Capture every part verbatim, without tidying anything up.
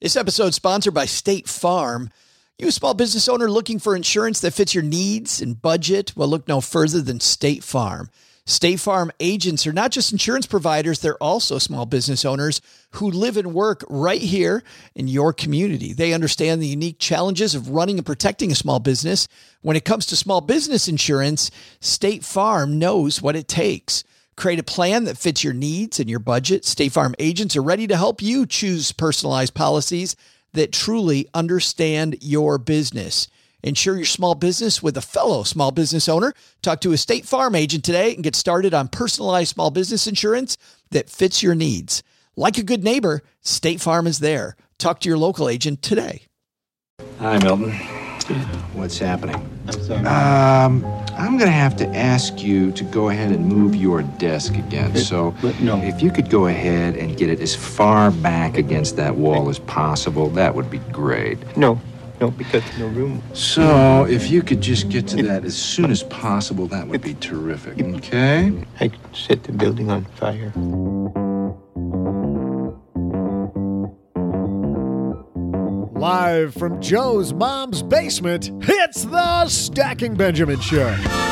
This episode is sponsored by State Farm. You a small business owner looking for insurance that fits your needs and budget? Well, look no further than State Farm. State Farm agents are not just insurance providers, they're also small business owners who live and work right here in your community. They understand the unique challenges of running and protecting a small business. When it comes to small business insurance, State Farm knows what it takes. Create a plan that fits your needs and your budget. State Farm agents are ready to help you choose personalized policies that truly understand your business. Insure your small business with a fellow small business owner. Talk to a State Farm agent today and get started on personalized small business insurance that fits your needs. Like a good neighbor, State Farm is there. Talk to your local agent today. Hi, Milton. What's happening? Um, I'm going to have to ask you to go ahead and move your desk again. So no. If you could go ahead and get it as far back against that wall as possible, that would be great. No, no, because no room. So if you could just get to that as soon as possible, that would be terrific, okay? I could set the building on fire. Live from Joe's mom's basement, it's the Stacking Benjamin Show.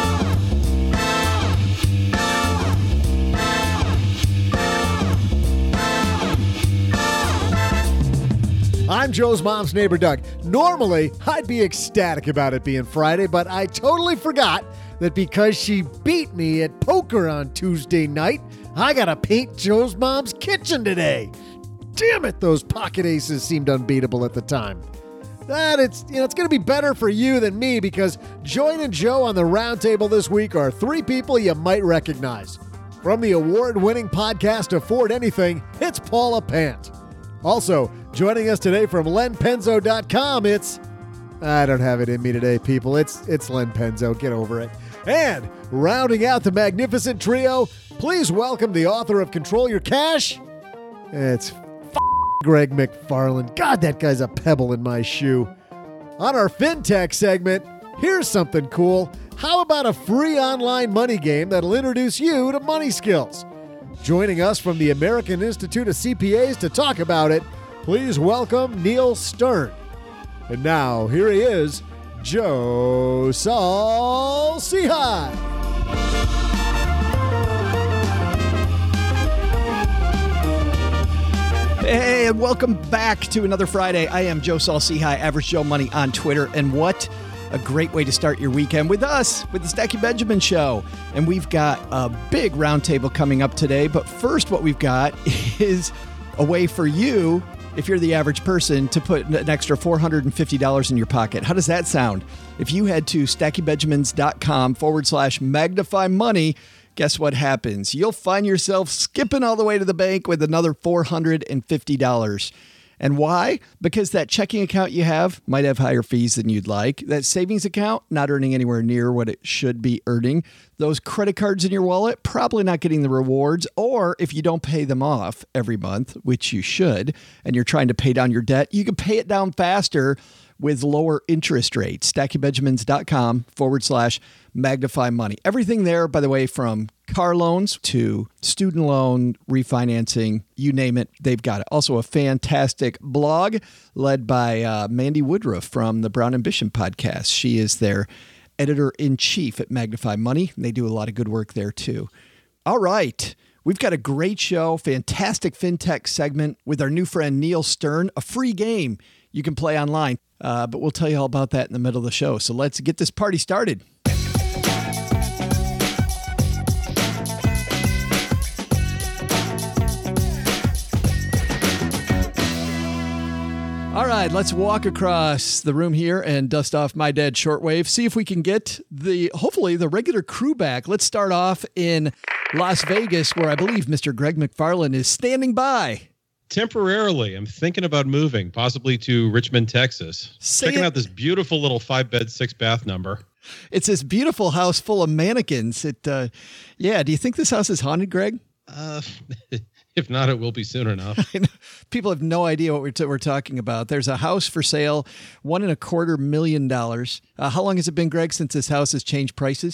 I'm Joe's mom's neighbor, Doug. Normally, I'd be ecstatic about it being Friday, but I totally forgot that because she beat me at poker on Tuesday night, I gotta paint Joe's mom's kitchen today. Damn it, those pocket aces seemed unbeatable at the time. That it's you know it's going to be better for you than me because joining Joe on the round table this week are three people you might recognize. From the award-winning podcast Afford Anything, it's Paula Pant. Also, joining us today from len penzo dot com, it's I don't have it in me today, people. It's it's Len Penzo. Get over it. And rounding out the magnificent trio, please welcome the author of Control Your Cash. It's Greg McFarland. God, that guy's a pebble in my shoe. On our FinTech segment, here's something cool. How about a free online money game that'll introduce you to money skills? Joining us from the American Institute of C P As to talk about it, please welcome Neil Stern. And now, here he is, Joe Saul-Sehy. Hey, and welcome back to another Friday. I am Joe Saul-Sehy, Average Joe Money on Twitter. And what a great way to start your weekend with us, with the Stacking Benjamin Show. And we've got a big roundtable coming up today. But first, what we've got is a way for you, if you're the average person, to put an extra four hundred fifty dollars in your pocket. How does that sound? If you head to stackingbenjamins.com forward slash magnify money, guess what happens? You'll find yourself skipping all the way to the bank with another four hundred fifty dollars. And why? Because that checking account you have might have higher fees than you'd like. That savings account, not earning anywhere near what it should be earning. Those credit cards in your wallet, probably not getting the rewards. Or if you don't pay them off every month, which you should, and you're trying to pay down your debt, you can pay it down faster with lower interest rates. stackingbenjamins.com forward slash magnify money. Everything there, by the way, from car loans to student loan refinancing, you name it, they've got it. Also a fantastic blog led by uh, Mandy Woodruff from the Brown Ambition podcast. She is their editor-in-chief at Magnify Money, and they do a lot of good work there too. All right. We've got a great show, fantastic FinTech segment with our new friend Neil Stern, a free game you can play online. Uh, but we'll tell you all about that in the middle of the show. So let's get this party started. All right, let's walk across the room here and dust off my dead shortwave. See if we can get the, hopefully, the regular crew back. Let's start off in Las Vegas, where I believe Mister Greg McFarland is standing by. Temporarily, I'm thinking about moving, possibly to Richmond, Texas. Say Checking it. out this beautiful little five-bed, six-bath number. It's this beautiful house full of mannequins. It, uh, yeah. Do you think this house is haunted, Greg? Uh, if not, it will be soon enough. People have no idea what we're, t- we're talking about. There's a house for sale, one and a quarter million dollars. Uh, how long has it been, Greg, since this house has changed prices?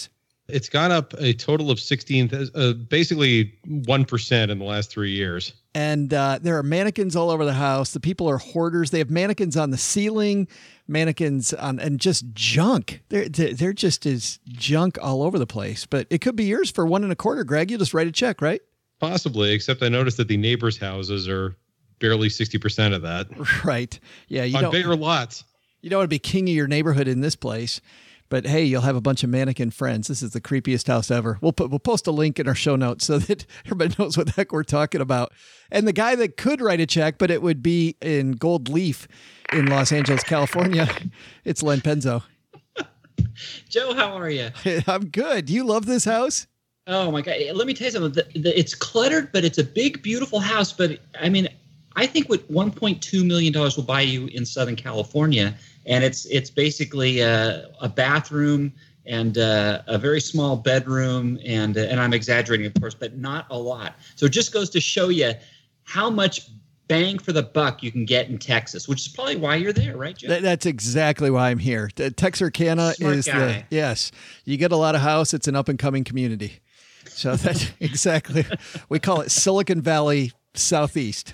It's gone up a total of sixteen, uh, basically one percent in the last three years. And uh, there are mannequins all over the house. The people are hoarders. They have mannequins on the ceiling, mannequins on, and just junk. They're, they're just as junk all over the place. But it could be yours for one and a quarter, Greg. You just write a check, right? Possibly, except I noticed that the neighbors' houses are barely sixty percent of that. Right. Yeah. You on don't, bigger lots. You don't want to be king of your neighborhood in this place. But hey, you'll have a bunch of mannequin friends. This is the creepiest house ever. We'll put we'll post a link in our show notes so that everybody knows what the heck we're talking about. And the guy that could write a check, but it would be in gold leaf in Los Angeles, California, it's Len Penzo. Joe, how are you? I'm good. You love this house? Oh my God! Let me tell you something. The, the, it's cluttered, but it's a big, beautiful house. But I mean, I think what one point two million dollars will buy you in Southern California. And it's it's basically a, a bathroom and uh, a very small bedroom, and uh, and I'm exaggerating, of course, but not a lot. So it just goes to show you how much bang for the buck you can get in Texas, which is probably why you're there, right, Joe? Th- that's exactly why I'm here. T- Texarkana Smart is guy. the yes. You get a lot of house. It's an up and coming community. So that's exactly we call it Silicon Valley Southeast.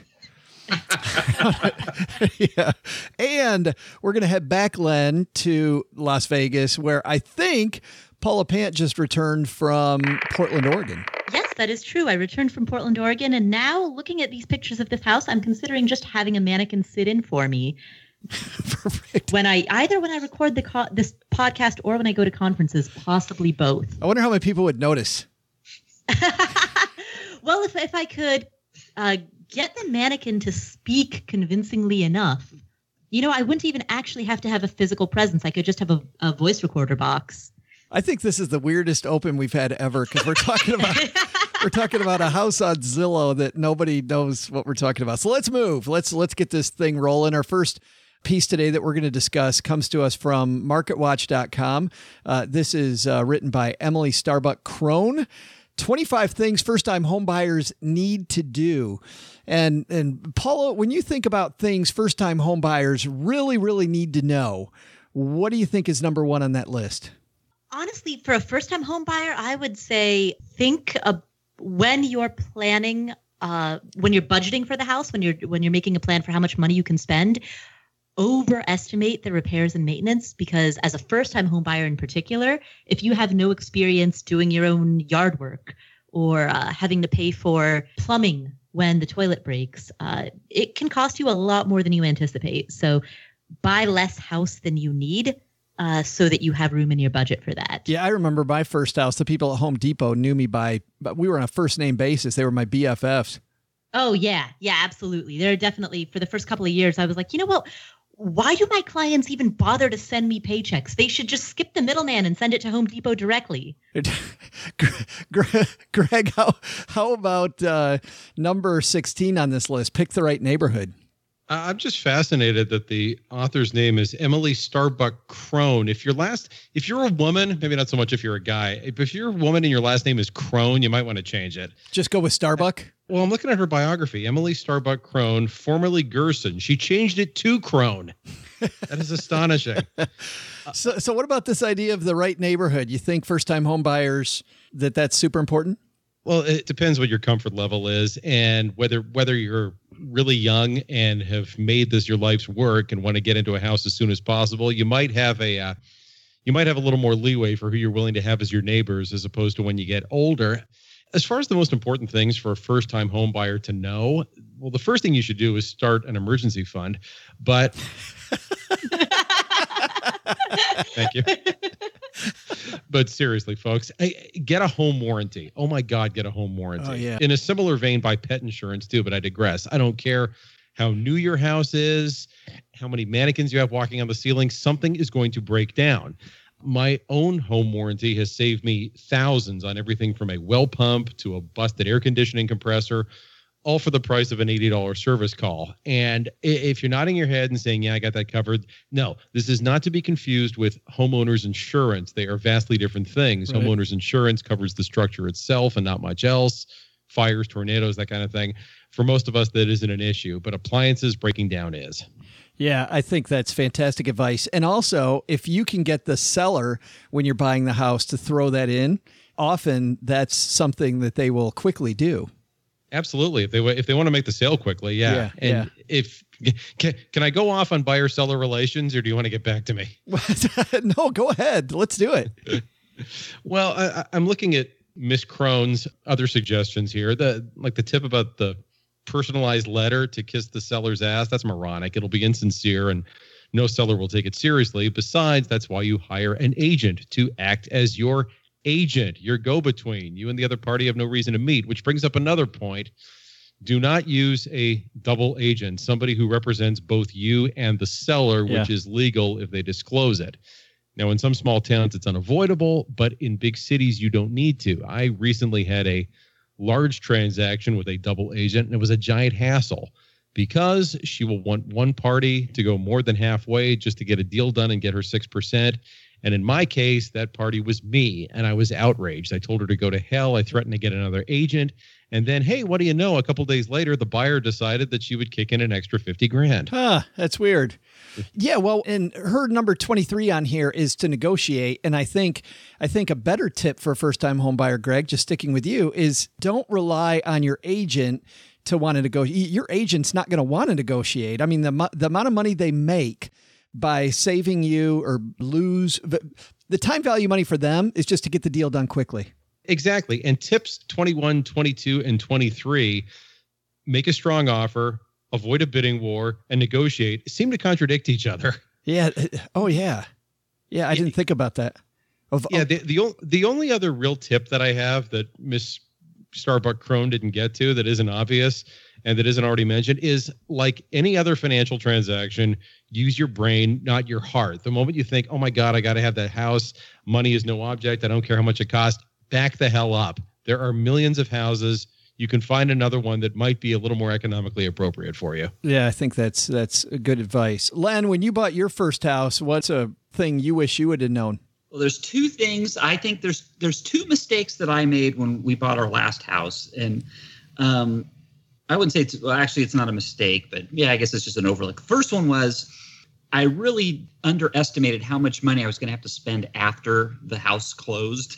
Yeah. And we're going to head back, Len, to Las Vegas, where I think Paula Pant just returned from Portland, Oregon. Yes, that is true. I returned from Portland, Oregon, and now looking at these pictures of this house, I'm considering just having a mannequin sit in for me. Perfect. When I either when I record the co- this podcast or when I go to conferences, possibly both. I wonder how many people would notice. Well, if if I could uh, get the mannequin to speak convincingly enough, you know, I wouldn't even actually have to have a physical presence. I could just have a, a voice recorder box. I think this is the weirdest open we've had ever because we're talking about we're talking about a house on Zillow that nobody knows what we're talking about. So let's move. Let's let's get this thing rolling. Our first piece today that we're going to discuss comes to us from market watch dot com. Uh, this is uh, written by Emily Starbuck Crone. twenty-five things first-time homebuyers need to do. And and Paula, when you think about things first-time homebuyers really, really need to know, what do you think is number one on that list? Honestly, for a first-time home buyer, I would say think uh, when you're planning, uh, when you're budgeting for the house, when you're when you're making a plan for how much money you can spend, overestimate the repairs and maintenance, because as a first-time home buyer in particular, if you have no experience doing your own yard work or uh, having to pay for plumbing when the toilet breaks, uh, it can cost you a lot more than you anticipate. So buy less house than you need. Uh, so that you have room in your budget for that. Yeah, I remember my first house. The people at Home Depot knew me by, but we were on a first name basis. They were my B F Fs. Oh, yeah. Yeah, absolutely. They're definitely, for the first couple of years, I was like, you know what? Why do my clients even bother to send me paychecks? They should just skip the middleman and send it to Home Depot directly. Greg, how, how about uh, number sixteen on this list? Pick the right neighborhood. I'm just fascinated that the author's name is Emily Starbuck Crone. If your last, if you're a woman, maybe not so much if you're a guy, but if you're a woman and your last name is Crone, you might want to change it. Just go with Starbuck? Well, I'm looking at her biography, Emily Starbuck Crone, formerly Gerson. She changed it to Crone. That is astonishing. So, so what about this idea of the right neighborhood? You think first-time home buyers, that that's super important? Well, it depends what your comfort level is and whether whether you're really young and have made this your life's work and want to get into a house as soon as possible. You might have a uh, you might have a little more leeway for who you're willing to have as your neighbors as opposed to when you get older. As far as the most important things for a first-time home buyer to know, well, the first thing you should do is start an emergency fund. But thank you. But seriously, folks, get a home warranty. Oh, my God, get a home warranty. Oh, yeah. In a similar vein, buy pet insurance, too, but I digress. I don't care how new your house is, how many mannequins you have walking on the ceiling. Something is going to break down. My own home warranty has saved me thousands on everything from a well pump to a busted air conditioning compressor, all for the price of an eighty dollars service call. And if you're nodding your head and saying, yeah, I got that covered. No, this is not to be confused with homeowners insurance. They are vastly different things. Right. Homeowners insurance covers the structure itself and not much else. Fires, tornadoes, that kind of thing. For most of us, that isn't an issue, but appliances breaking down is. Yeah, I think that's fantastic advice. And also, if you can get the seller when you're buying the house to throw that in, often that's something that they will quickly do. Absolutely. If they if they want to make the sale quickly, yeah. Yeah, and yeah. if can, can I go off on buyer seller relations, or do you want to get back to me? No, go ahead. Let's do it. Well, I, I'm looking at Miss Crone's other suggestions here. The like the tip about the personalized letter to kiss the seller's ass. That's moronic. It'll be insincere, and no seller will take it seriously. Besides, that's why you hire an agent to act as your agent, your go-between. You and the other party have no reason to meet, which brings up another point. Do not use a double agent, somebody who represents both you and the seller, Yeah. which is legal if they disclose it. Now, in some small towns, it's unavoidable, but in big cities, you don't need to. I recently had a large transaction with a double agent, and it was a giant hassle because she will want one party to go more than halfway just to get a deal done and get her six percent. And in my case, that party was me, and I was outraged. I told her to go to hell. I threatened to get another agent. And then, hey, what do you know? A couple days later, the buyer decided that she would kick in an extra fifty grand. Huh, that's weird. Yeah, well, and her number twenty-three on here is to negotiate. And I think I think a better tip for a first-time home buyer, Greg, just sticking with you, is don't rely on your agent to want to negotiate. Your agent's not going to want to negotiate. I mean, the mo- the amount of money they make by saving you or lose, the, the time value money for them is just to get the deal done quickly. Exactly. And tips twenty-one, twenty-two, and twenty-three, make a strong offer, avoid a bidding war, and negotiate, seem to contradict each other. Yeah. Oh, yeah. Yeah, I didn't think about that. Of, Yeah, of- the the, o- the only other real tip that I have that Miss Starbuck Crone didn't get to that isn't obvious and that isn't already mentioned is, like any other financial transaction, use your brain, not your heart. The moment you think, oh my God, I got to have that house, money is no object, I don't care how much it costs, back the hell up. There are millions of houses. You can find another one that might be a little more economically appropriate for you. yeah, I think that's that's good advice. Len, when you bought your first house, what's a thing you wish you would have known? Well, there's two things. I think there's there's two mistakes that I made when we bought our last house, and um, I wouldn't say it's well, actually it's not a mistake, but yeah, I guess it's just an overlook. First one was I really underestimated how much money I was going to have to spend after the house closed.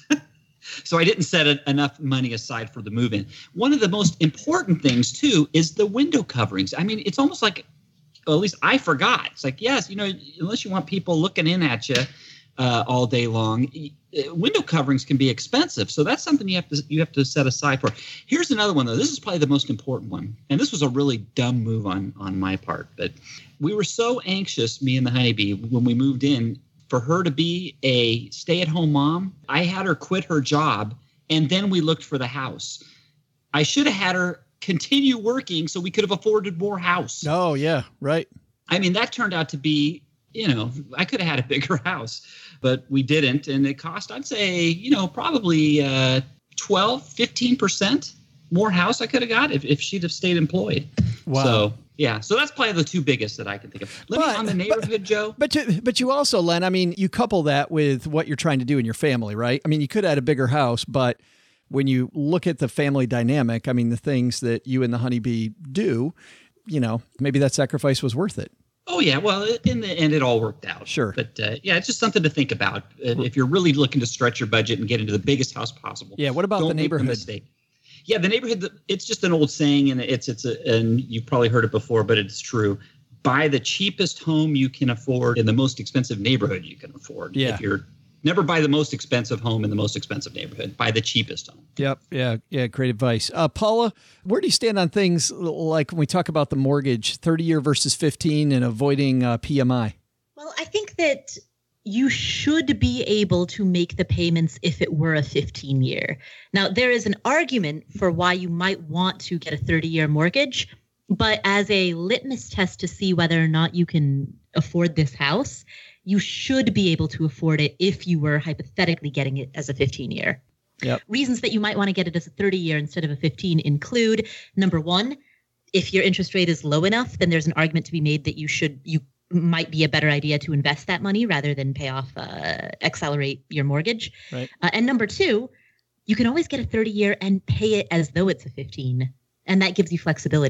So I didn't set a, enough money aside for the move-in. One of the most important things, too, is the window coverings. I mean, it's almost like, well, at least I forgot. It's like, yes, you know, unless you want people looking in at you uh, all day long, window coverings can be expensive. So that's something you have to you have to set aside for. Here's another one, though. This is probably the most important one. And this was a really dumb move on, on my part. But we were so anxious, me and the honeybee, when we moved in, for her to be a stay-at-home mom. I had her quit her job, and then we looked for the house. I should have had her continue working so we could have afforded more house. Oh, yeah, right. I mean, that turned out to be, you know, I could have had a bigger house, but we didn't. And it cost, I'd say, you know, probably uh, twelve, fifteen percent more house I could have got if, if she'd have stayed employed. Wow. So, yeah. So that's probably the two biggest that I can think of. Let But- me on the neighborhood, Joe. But you, but you also, Len, I mean, you couple that with what you're trying to do in your family, right? I mean, you could have had a bigger house, but when you look at the family dynamic, I mean, the things that you and the honeybee do, you know, maybe that sacrifice was worth it. Oh, yeah. Well, in the end, it all worked out. Sure. But uh, yeah, it's just something to think about uh, if you're really looking to stretch your budget and get into the biggest house possible. Yeah. What about Don't the make neighborhood? mistake. Yeah, the neighborhood. It's just an old saying, and it's it's a, and you've probably heard it before, but it's true. Buy the cheapest home you can afford in the most expensive neighborhood you can afford. Yeah. If you're never buy the most expensive home in the most expensive neighborhood. Buy the cheapest home. Yep. Yeah. Yeah. Great advice. Uh, Paula, where do you stand on things like when we talk about the mortgage, thirty year versus fifteen and avoiding uh, P M I? Well, I think that you should be able to make the payments if it were a fifteen year. Now, there is an argument for why you might want to get a thirty year mortgage, but as a litmus test to see whether or not you can afford this house, you should be able to afford it if you were hypothetically getting it as a fifteen year. Yep. Reasons that you might want to get it as a thirty year instead of a fifteen include, number one, if your interest rate is low enough, then there's an argument to be made that you should, you might be a better idea to invest that money rather than pay off, uh, accelerate your mortgage. Right. Uh, and number two, you can always get a thirty year and pay it as though it's a fifteen. And that gives you flexibility.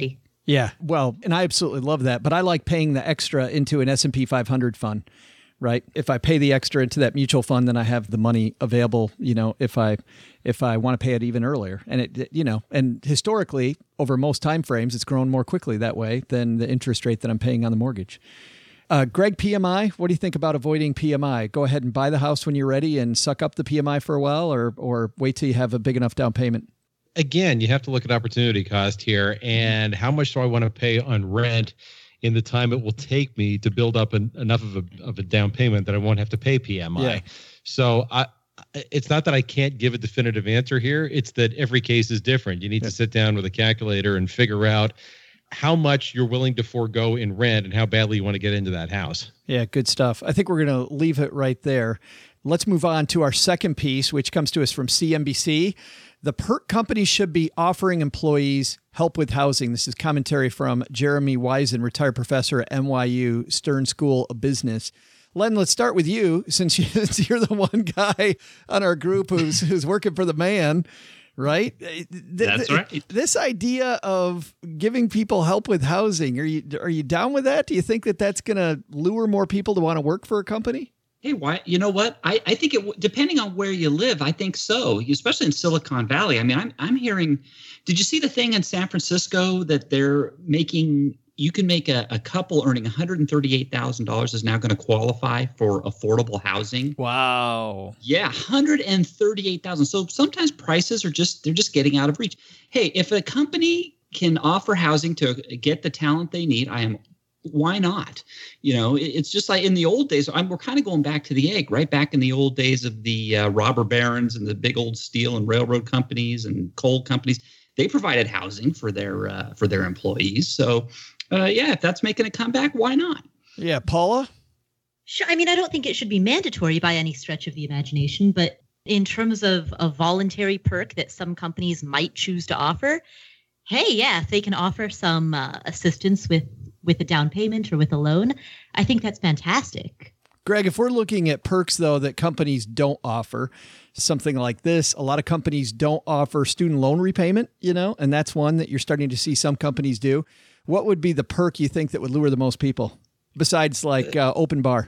Yeah, well, and I absolutely love that, but I like paying the extra into an S and P five hundred fund, right? If I pay the extra into that mutual fund, then I have the money available, you know, if I if I want to pay it even earlier. And it, you know, and historically, over most time frames, it's grown more quickly that way than the interest rate that I'm paying on the mortgage. Uh, Greg, P M I, what do you think about avoiding P M I? Go ahead and buy the house when you're ready and suck up the P M I for a while, or or wait till you have a big enough down payment? Again, you have to look at opportunity cost here and how much do I want to pay on rent in the time it will take me to build up an, enough of a, of a down payment that I won't have to pay P M I. Yeah. So I, it's not that I can't give a definitive answer here. It's that every case is different. You need yeah. to sit down with a calculator and figure out how much you're willing to forego in rent and how badly you want to get into that house. Yeah, good stuff. I think we're going to leave it right there. Let's move on to our second piece, which comes to us from C N B C. The PERC companies should be offering employees help with housing. This is commentary from Jeremy Wisen, retired professor at N Y U Stern School of Business. Len, let's start with you, since you're the one guy on our group who's who's working for the man, right? That's right. This idea of giving people help with housing, are you are you down with that? Do you think that that's going to lure more people to want to work for a company? Hey, why? You know what? I, I think it depending on where you live, I think so. Especially in Silicon Valley. I mean, I'm I'm hearing. Did you see the thing in San Francisco that they're making? You can make a, a couple earning one hundred thirty-eight thousand dollars is now going to qualify for affordable housing. Wow. Yeah, one hundred thirty-eight thousand. So sometimes prices are just they're just getting out of reach. Hey, if a company can offer housing to get the talent they need, I am. Why not? You know, it's just like in the old days. I'm, we're kind of going back to the egg, right? Back in the old days of the uh, robber barons and the big old steel and railroad companies and coal companies. They provided housing for their uh, for their employees. So, uh, yeah, if that's making a comeback, why not? Yeah, Paula? Sure. I mean, I don't think it should be mandatory by any stretch of the imagination, but in terms of a voluntary perk that some companies might choose to offer, hey, yeah, if they can offer some uh, assistance with with a down payment or with a loan, I think that's fantastic. Greg, if we're looking at perks, though, that companies don't offer, something like this, a lot of companies don't offer student loan repayment, you know, and that's one that you're starting to see some companies do. What would be the perk you think that would lure the most people besides like uh, open bar?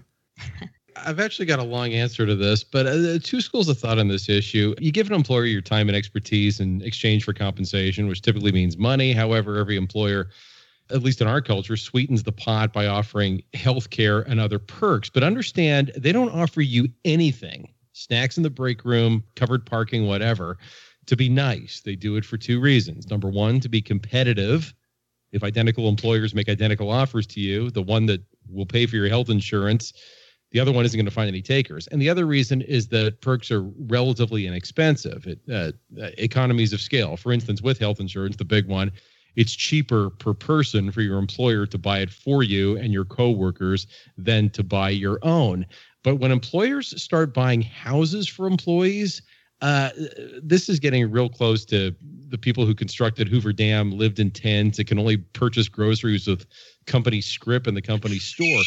I've actually got a long answer to this, but uh, two schools of thought on this issue. You give an employer your time and expertise in exchange for compensation, which typically means money. However, every employer, at least in our culture, sweetens the pot by offering health care and other perks. But understand, they don't offer you anything, snacks in the break room, covered parking, whatever, to be nice. They do it for two reasons. Number one, to be competitive. If identical employers make identical offers to you, the one that will pay for your health insurance, the other one isn't going to find any takers. And the other reason is that perks are relatively inexpensive. It, uh, economies of scale. For instance, with health insurance, the big one, it's cheaper per person for your employer to buy it for you and your coworkers than to buy your own. But when employers start buying houses for employees, uh, this is getting real close to the people who constructed Hoover Dam, lived in tents, and can only purchase groceries with company script in the company store.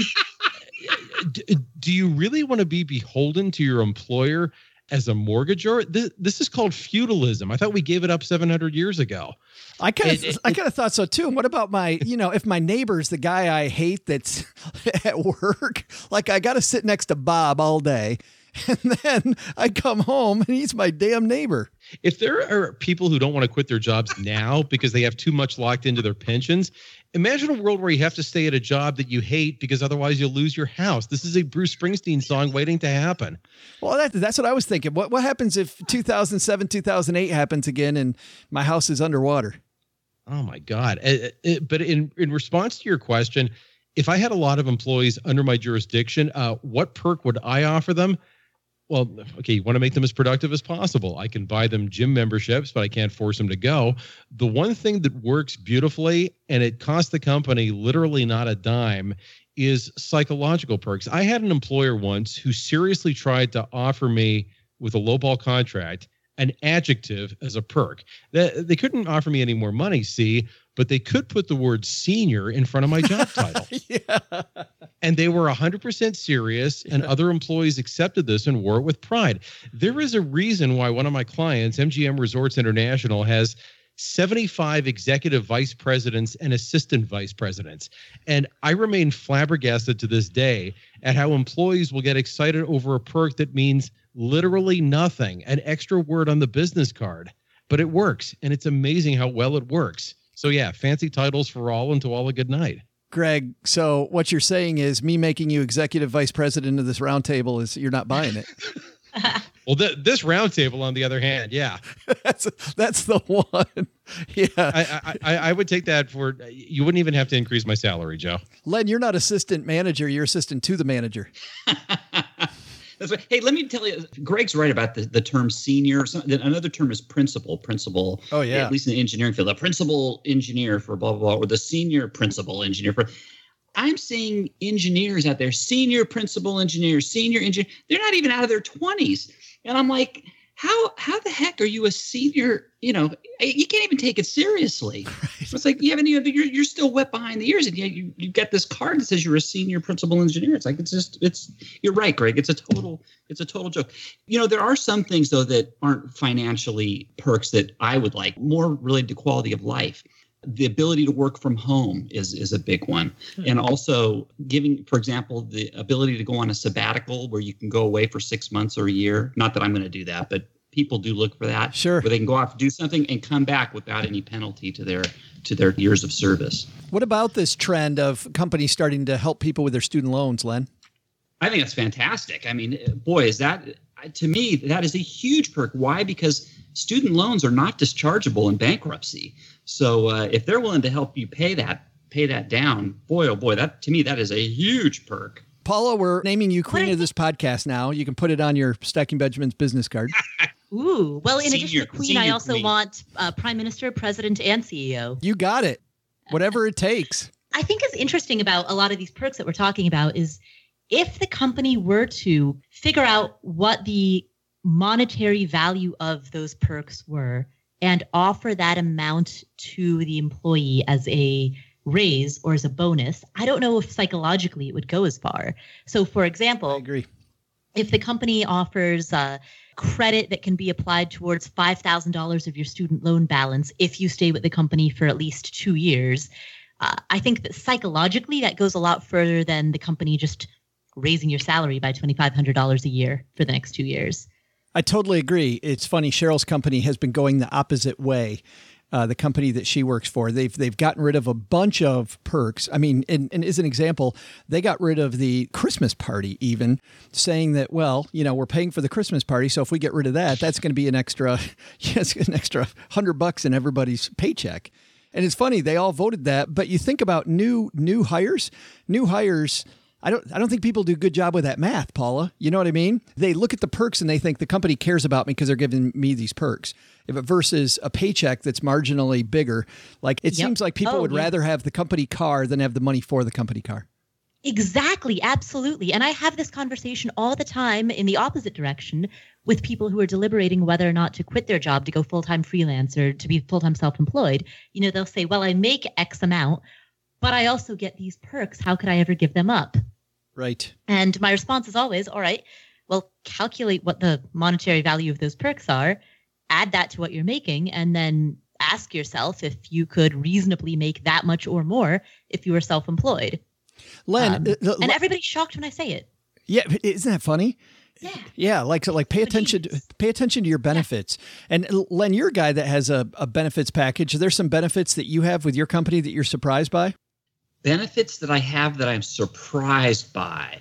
Do you really want to be beholden to your employer as a mortgagor? This, this is called feudalism. I thought we gave it up seven hundred years ago. I kind of, I kind of thought so too. And what about my, you know, if my neighbor's the guy I hate that's at work, like I got to sit next to Bob all day, and then I come home and he's my damn neighbor. If there are people who don't want to quit their jobs now because they have too much locked into their pensions, imagine a world where you have to stay at a job that you hate because otherwise you'll lose your house. This is a Bruce Springsteen song waiting to happen. Well, that, that's what I was thinking. What what happens if two thousand seven, two thousand eight happens again and my house is underwater? Oh, my God. It, it, but in, in response to your question, if I had a lot of employees under my jurisdiction, uh, what perk would I offer them? Well, okay, you want to make them as productive as possible. I can buy them gym memberships, but I can't force them to go. The one thing that works beautifully, and it costs the company literally not a dime, is psychological perks. I had an employer once who seriously tried to offer me, with a lowball contract, an adjective as a perk. They, they couldn't offer me any more money, see, but they could put the word senior in front of my job title. Yeah. And they were one hundred percent serious, and yeah. other employees accepted this and wore it with pride. There is a reason why one of my clients, M G M Resorts International, has seventy-five executive vice presidents and assistant vice presidents. And I remain flabbergasted to this day at how employees will get excited over a perk that means literally nothing, an extra word on the business card. But it works, and it's amazing how well it works. So yeah, fancy titles for all, and to all a good night. Greg, so what you're saying is me making you executive vice president of this roundtable is you're not buying it. Well, th- this roundtable, on the other hand, yeah. that's that's the one. Yeah. I, I, I would take that for, you wouldn't even have to increase my salary, Joe. Len, you're not assistant manager. You're assistant to the manager. That's right. Hey, let me tell you, Greg's right about the, the term senior. Some, another term is principal. Principal. Oh, yeah. At least in the engineering field, a principal engineer for blah, blah, blah, or the senior principal engineer for. I'm seeing engineers out there, senior principal engineers, senior engineer. They're not even out of their twenties. And I'm like, how how the heck are you a senior? You know, you can't even take it seriously. Right. It's like you haven't even, you're, you're still wet behind the ears, and yet you, you get this card that says you're a senior principal engineer. It's like, it's just, it's, you're right, Greg. It's a total, it's a total joke. You know, there are some things, though, that aren't financially perks that I would like, more related to quality of life. The ability to work from home is is a big one. Hmm. And also giving, for example, the ability to go on a sabbatical where you can go away for six months or a year. Not that I'm going to do that, but people do look for that. Sure. Where they can go off, do something, and come back without any penalty to their to their years of service. What about this trend of companies starting to help people with their student loans, Len? I think that's fantastic. I mean, boy, is that, to me, that is a huge perk. Why? Because student loans are not dischargeable in bankruptcy. So uh, if they're willing to help you pay that, pay that down, boy, oh boy, that to me, that is a huge perk. Paula, we're naming you queen of this podcast now. You can put it on your Stacking Benjamins business card. Ooh, well, in Senior- addition to queen, I senior also queen. want uh, prime minister, president, and C E O. You got it. Whatever it takes. I think is interesting about a lot of these perks that we're talking about is if the company were to figure out what the monetary value of those perks were and offer that amount to the employee as a raise or as a bonus, I don't know if psychologically it would go as far. So, for example, I agree. If the company offers uh, credit that can be applied towards five thousand dollars of your student loan balance if you stay with the company for at least two years, uh, I think that psychologically that goes a lot further than the company just raising your salary by two thousand five hundred dollars a year for the next two years. I totally agree. It's funny. Cheryl's company has been going the opposite way. Uh, the company that she works for, they've they've gotten rid of a bunch of perks. I mean, and, and as an example, they got rid of the Christmas party, even saying that, well, you know, we're paying for the Christmas party, so if we get rid of that, that's going to be an extra, yes, an extra hundred bucks in everybody's paycheck. And it's funny, they all voted that. But you think about new new hires, new hires. I don't I don't think people do a good job with that math, Paula. You know what I mean? They look at the perks and they think the company cares about me because they're giving me these perks. If it versus a paycheck that's marginally bigger, like it Yep. seems like people Oh, would yeah. rather have the company car than have the money for the company car. Exactly. Absolutely. And I have this conversation all the time in the opposite direction with people who are deliberating whether or not to quit their job to go full-time freelance or to be full-time self-employed. You know, they'll say, well, I make X amount, but I also get these perks. How could I ever give them up? Right. And my response is always, all right, well, calculate what the monetary value of those perks are, add that to what you're making, and then ask yourself if you could reasonably make that much or more if you were self-employed. Len, Um, uh, uh, and everybody's shocked when I say it. yeah, isn't that funny? Yeah. Yeah, like so like pay What it attention to, means. pay attention to your benefits. And Len, you're a guy that has a, a benefits package. Are there some benefits that you have with your company that you're surprised by? Benefits that I have that I'm surprised by.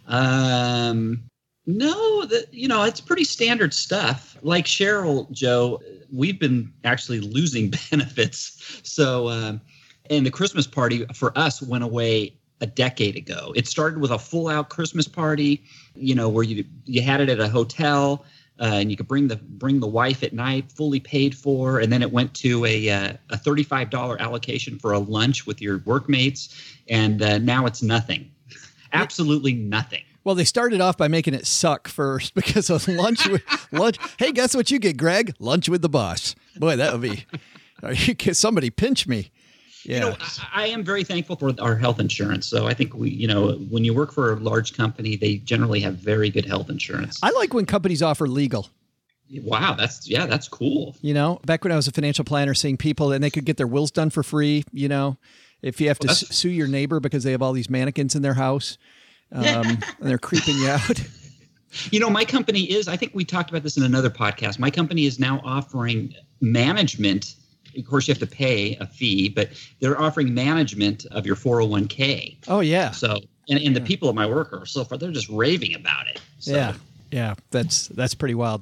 Um, no, the, you know, it's pretty standard stuff. Like Cheryl, Joe, we've been actually losing benefits. So, um, and the Christmas party for us went away a decade ago. It started with a full out Christmas party, you know, where you you had it at a hotel. Uh, and you could bring the bring the wife at night, fully paid for, and then it went to a uh, a thirty-five dollars allocation for a lunch with your workmates, and uh, now it's nothing, absolutely nothing. Well, they started off by making it suck first because of lunch with lunch. Hey, guess what you get, Greg? Lunch with the boss. Boy, that would be. You get somebody pinch me. Yeah. You know, I, I am very thankful for our health insurance. So I think we, you know, when you work for a large company, they generally have very good health insurance. I like when companies offer legal. Wow, that's yeah, that's cool. You know, back when I was a financial planner, seeing people and they could get their wills done for free. You know, if you have to Well, s- sue your neighbor because they have all these mannequins in their house, um, and they're creeping you out. You know, my company is, I think we talked about this in another podcast. My company is now offering management. Of course, you have to pay a fee, but they're offering management of your four oh one k. Oh yeah. So, and, and the people at my work are so far, they're just raving about it. So. Yeah. Yeah. That's, that's pretty wild.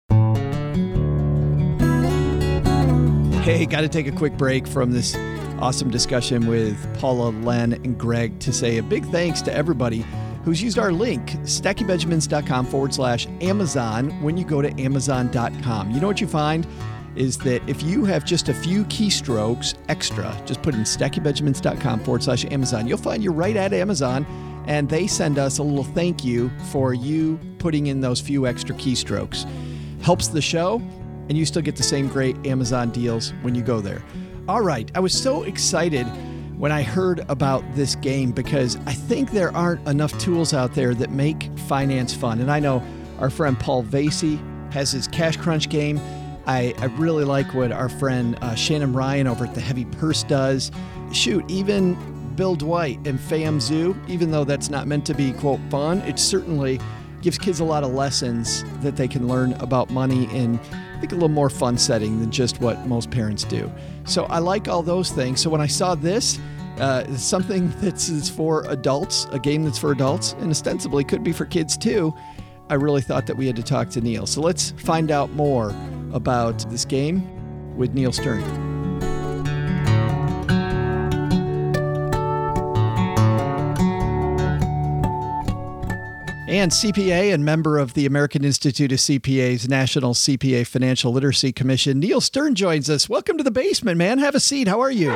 Hey, got to take a quick break from this awesome discussion with Paula, Len, and Greg to say a big thanks to everybody who's used our link, stackybenjamins.com forward slash Amazon, when you go to amazon dot com. You know what you find is that if you have just a few keystrokes extra, just put in stackybenjamins.com forward slash Amazon, you'll find you're right at Amazon, and they send us a little thank you for you putting in those few extra keystrokes. Helps the show, and you still get the same great Amazon deals when you go there. All right, I was so excited when I heard about this game because I think there aren't enough tools out there that make finance fun. And I know our friend Paul Vasey has his Cash Crunch game. I, I really like what our friend uh, Shannon Ryan over at the Heavy Purse does. Shoot, even Bill Dwight and FamZoo, even though that's not meant to be, quote, fun, it certainly gives kids a lot of lessons that they can learn about money in, I think, a little more fun setting than just what most parents do. So I like all those things. So when I saw this, uh, something that's is for adults, a game that's for adults, and ostensibly could be for kids too, I really thought that we had to talk to Neil. So let's find out more about this game with Neil Stern. And C P A and member of the American Institute of C P A's National C P A Financial Literacy Commission, Neil Stern joins us. Welcome to the basement, man. Have a seat. How are you?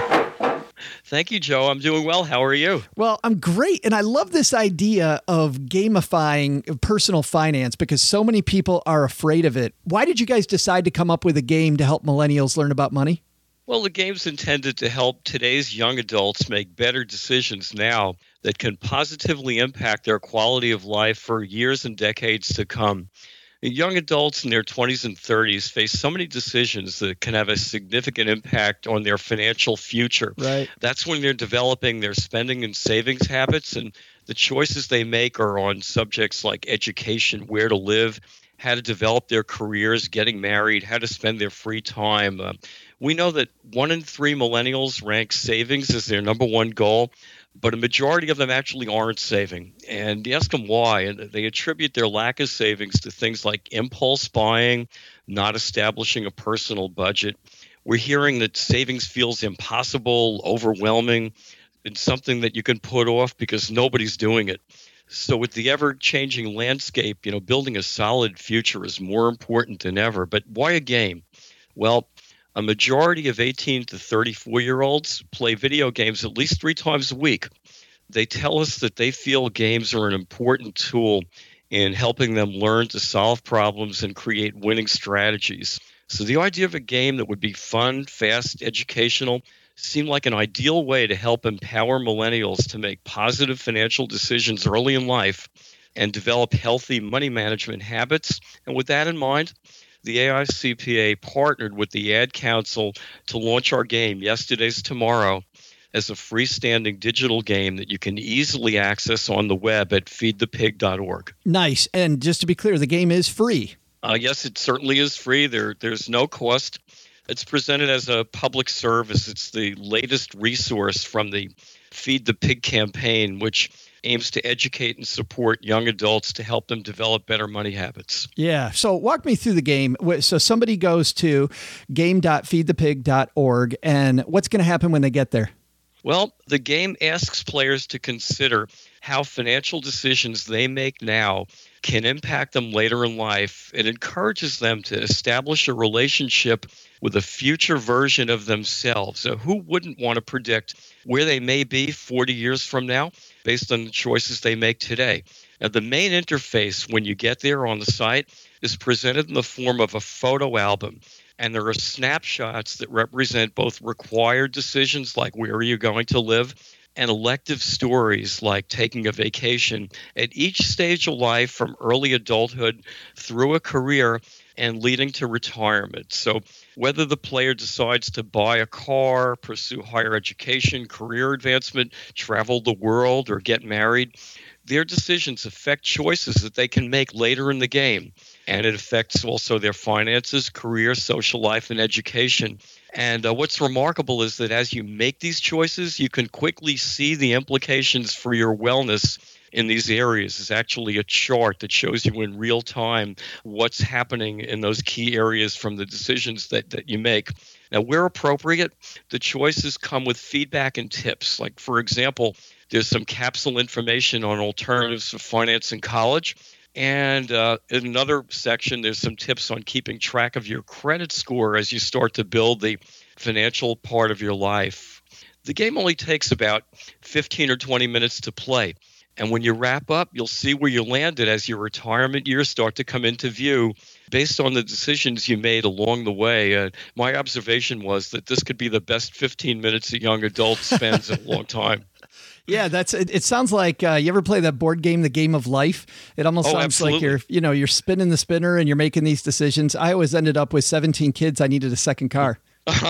Thank you, Joe. I'm doing well. How are you? Well, I'm great. And I love this idea of gamifying personal finance because so many people are afraid of it. Why did you guys decide to come up with a game to help millennials learn about money? Well, the game's intended to help today's young adults make better decisions now that can positively impact their quality of life for years and decades to come. Young adults in their twenties and thirties face so many decisions that can have a significant impact on their financial future. Right. That's when they're developing their spending and savings habits, and the choices they make are on subjects like education, where to live, how to develop their careers, getting married, how to spend their free time. Uh, we know that one in three millennials rank savings as their number one goal, but a majority of them actually aren't saving. And you ask them why, and they attribute their lack of savings to things like impulse buying, not establishing a personal budget. We're hearing that savings feels impossible, overwhelming, and something that you can put off because nobody's doing it. So with the ever-changing landscape, you know, building a solid future is more important than ever. But why a game? Well, a majority of eighteen to thirty-four-year-olds play video games at least three times a week. They tell us that they feel games are an important tool in helping them learn to solve problems and create winning strategies. So the idea of a game that would be fun, fast, educational, seemed like an ideal way to help empower millennials to make positive financial decisions early in life and develop healthy money management habits. And with that in mind, the A I C P A partnered with the Ad Council to launch our game, Yesterday's Tomorrow, as a freestanding digital game that you can easily access on the web at feed the pig dot org. Nice. And just to be clear, the game is free. Uh, yes, it certainly is free. There, there's no cost. It's presented as a public service. It's the latest resource from the Feed the Pig campaign, which aims to educate and support young adults to help them develop better money habits. Yeah. So walk me through the game. So somebody goes to game dot feed the pig dot org, and what's going to happen when they get there? Well, the game asks players to consider how financial decisions they make now can impact them later in life. It encourages them to establish a relationship with a future version of themselves. So who wouldn't want to predict where they may be forty years from now based on the choices they make today? Now, the main interface when you get there on the site is presented in the form of a photo album. And there are snapshots that represent both required decisions like where are you going to live and elective stories like taking a vacation. At each stage of life, from early adulthood through a career, and leading to retirement. So whether the player decides to buy a car, pursue higher education, career advancement, travel the world, or get married, their decisions affect choices that they can make later in the game. And it affects also their finances, career, social life, and education. And uh, what's remarkable is that as you make these choices, you can quickly see the implications for your wellness in these areas. Is actually a chart that shows you in real time what's happening in those key areas from the decisions that, that you make. Now, where appropriate, the choices come with feedback and tips. Like, for example, there's some capsule information on alternatives for finance in college. And uh, in another section, there's some tips on keeping track of your credit score as you start to build the financial part of your life. The game only takes about fifteen or twenty minutes to play. And when you wrap up, you'll see where you landed as your retirement years start to come into view based on the decisions you made along the way. Uh, my observation was that this could be the best fifteen minutes a young adult spends in a long time. Yeah, that's it. It sounds like uh, you ever play that board game, The Game of Life? It almost Oh, sounds absolutely. like you're, you know, you're spinning the spinner and you're making these decisions. I always ended up with seventeen kids. I needed a second car.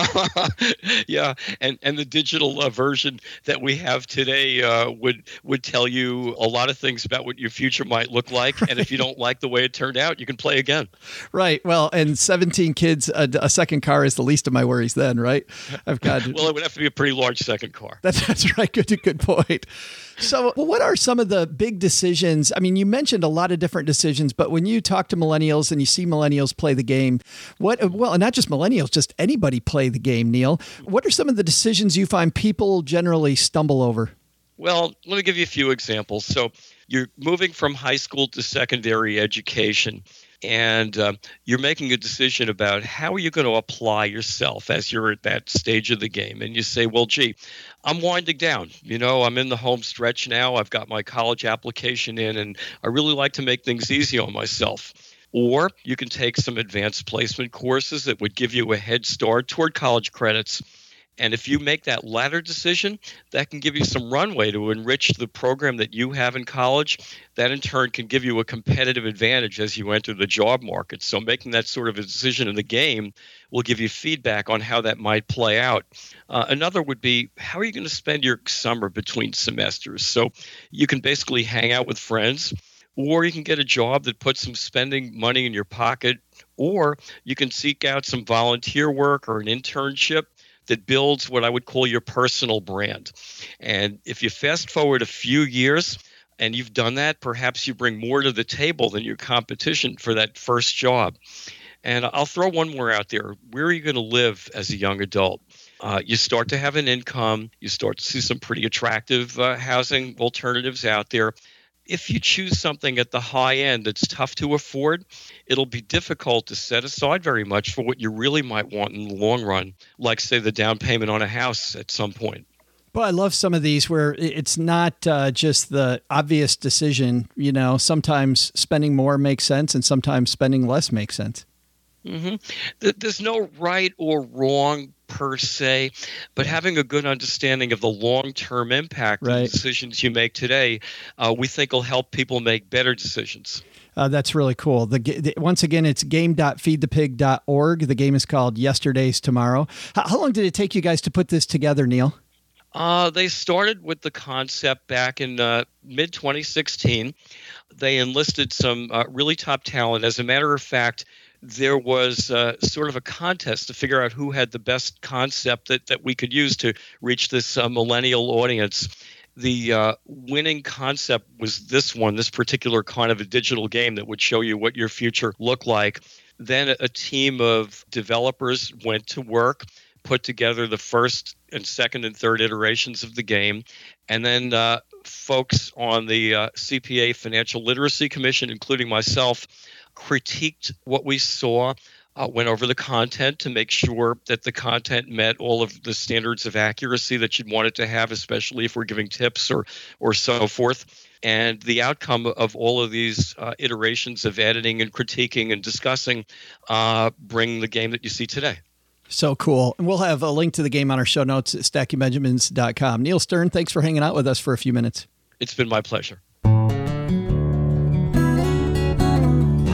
Yeah, and and the digital uh, version that we have today uh, would would tell you a lot of things about what your future might look like, right. And if you don't like the way it turned out, you can play again. Right. Well, and seventeen kids, a, a second car is the least of my worries. Then, right? I've got. Well, it would have to be a pretty large second car. That's that's right. Good, good point. So, well, what are some of the big decisions? I mean, you mentioned a lot of different decisions, but when you talk to millennials and you see millennials play the game, what? Well, and not just millennials, just anybody play the game. Neil, what are some of the decisions you find people generally stumble over? Well, let me give you a few examples. So, you're moving from high school to secondary education. And uh, you're making a decision about how are you going to apply yourself as you're at that stage of the game. And you say, well, gee, I'm winding down. You know, I'm in the home stretch now. I've got my college application in, and I really like to make things easy on myself. Or you can take some advanced placement courses that would give you a head start toward college credits. And if you make that latter decision, that can give you some runway to enrich the program that you have in college. That in turn can give you a competitive advantage as you enter the job market. So making that sort of a decision in the game will give you feedback on how that might play out. Uh, another would be, how are you going to spend your summer between semesters? So you can basically hang out with friends, or you can get a job that puts some spending money in your pocket, or you can seek out some volunteer work or an internship that builds what I would call your personal brand. And if you fast forward a few years and you've done that, perhaps you bring more to the table than your competition for that first job. And I'll throw one more out there. Where are you going to live as a young adult? Uh, you start to have an income. You start to see some pretty attractive uh, housing alternatives out there. If you choose something at the high end that's tough to afford, it'll be difficult to set aside very much for what you really might want in the long run, like, say, the down payment on a house at some point. Well, I love some of these where it's not uh, just the obvious decision. You know, sometimes spending more makes sense and sometimes spending less makes sense. Mm-hmm. There's no right or wrong per se, but having a good understanding of the long-term impact right. of the decisions you make today, uh, we think will help people make better decisions. Uh, that's really cool. The, the once again, it's game dot feed the pig dot org. The game is called Yesterday's Tomorrow. How, how long did it take you guys to put this together, Neil? Uh, they started with the concept back in uh, mid twenty sixteen. They enlisted some uh, really top talent. As a matter of fact, there was uh, sort of a contest to figure out who had the best concept that, that we could use to reach this uh, millennial audience. The uh, winning concept was this one, this particular kind of a digital game that would show you what your future looked like. Then a, a team of developers went to work, put together the first and second and third iterations of the game. And then uh, folks on the uh, C P A Financial Literacy Commission, including myself, critiqued what we saw, uh, went over the content to make sure that the content met all of the standards of accuracy that you'd want it to have, especially if we're giving tips or or so forth. And the outcome of all of these uh, iterations of editing and critiquing and discussing uh, bring the game that you see today. So cool. And we'll have a link to the game on our show notes at stacking benjamins dot com. Neil Stern, thanks for hanging out with us for a few minutes. It's been my pleasure. It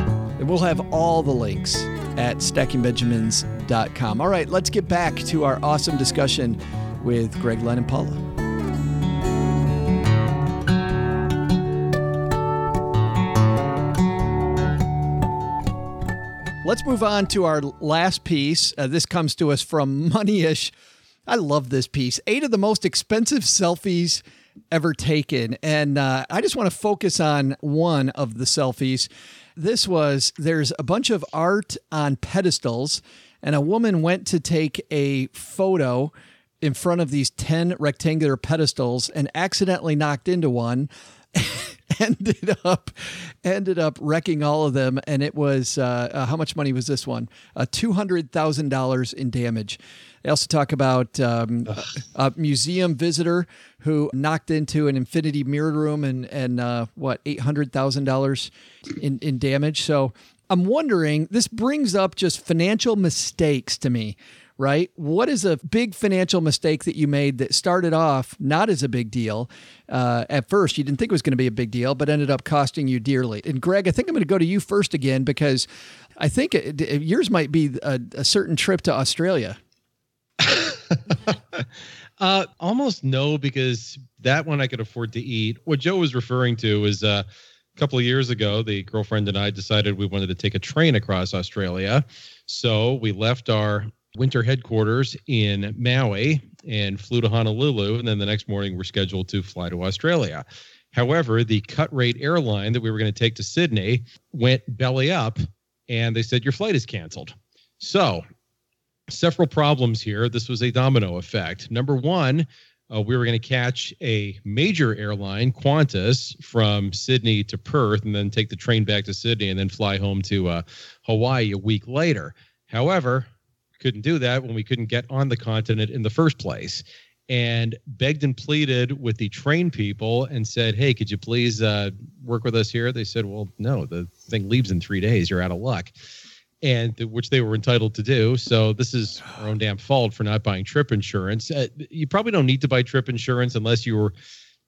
And we'll have all the links at stacking benjamins dot com. All right, let's get back to our awesome discussion with Greg, Len, and Paula. Let's move on to our last piece. Uh, this comes to us from Moneyish. I love this piece. Eight of the most expensive selfies ever taken. And uh, I just want to focus on one of the selfies. This was, there's a bunch of art on pedestals, and a woman went to take a photo in front of these ten rectangular pedestals and accidentally knocked into one. ended up ended up wrecking all of them, and it was uh, uh, how much money was this one? Uh, two hundred thousand dollars in damage. They also talk about um, a, a museum visitor who knocked into an infinity mirror room and and uh, what eight hundred thousand dollars in in damage. So I'm wondering, this brings up just financial mistakes to me. Right? What is a big financial mistake that you made that started off not as a big deal? Uh, at first, you didn't think it was going to be a big deal, but ended up costing you dearly. And Greg, I think I'm going to go to you first again, because I think it, it, yours might be a, a certain trip to Australia. uh, almost no, because that one I could afford to eat. What Joe was referring to is uh, a couple of years ago, the girlfriend and I decided we wanted to take a train across Australia. So we left our winter headquarters in Maui and flew to Honolulu. And then the next morning we're scheduled to fly to Australia. However, the cut rate airline that we were going to take to Sydney went belly up, and they said, your flight is canceled. So several problems here. This was a domino effect. Number one, uh, we were going to catch a major airline, Qantas, from Sydney to Perth, and then take the train back to Sydney and then fly home to uh, Hawaii a week later. However, couldn't do that when we couldn't get on the continent in the first place, and begged and pleaded with the train people and said, hey, could you please uh, work with us here? They said, well, no, the thing leaves in three days. You're out of luck. And th- which they were entitled to do. So this is our own damn fault for not buying trip insurance. Uh, you probably don't need to buy trip insurance unless you were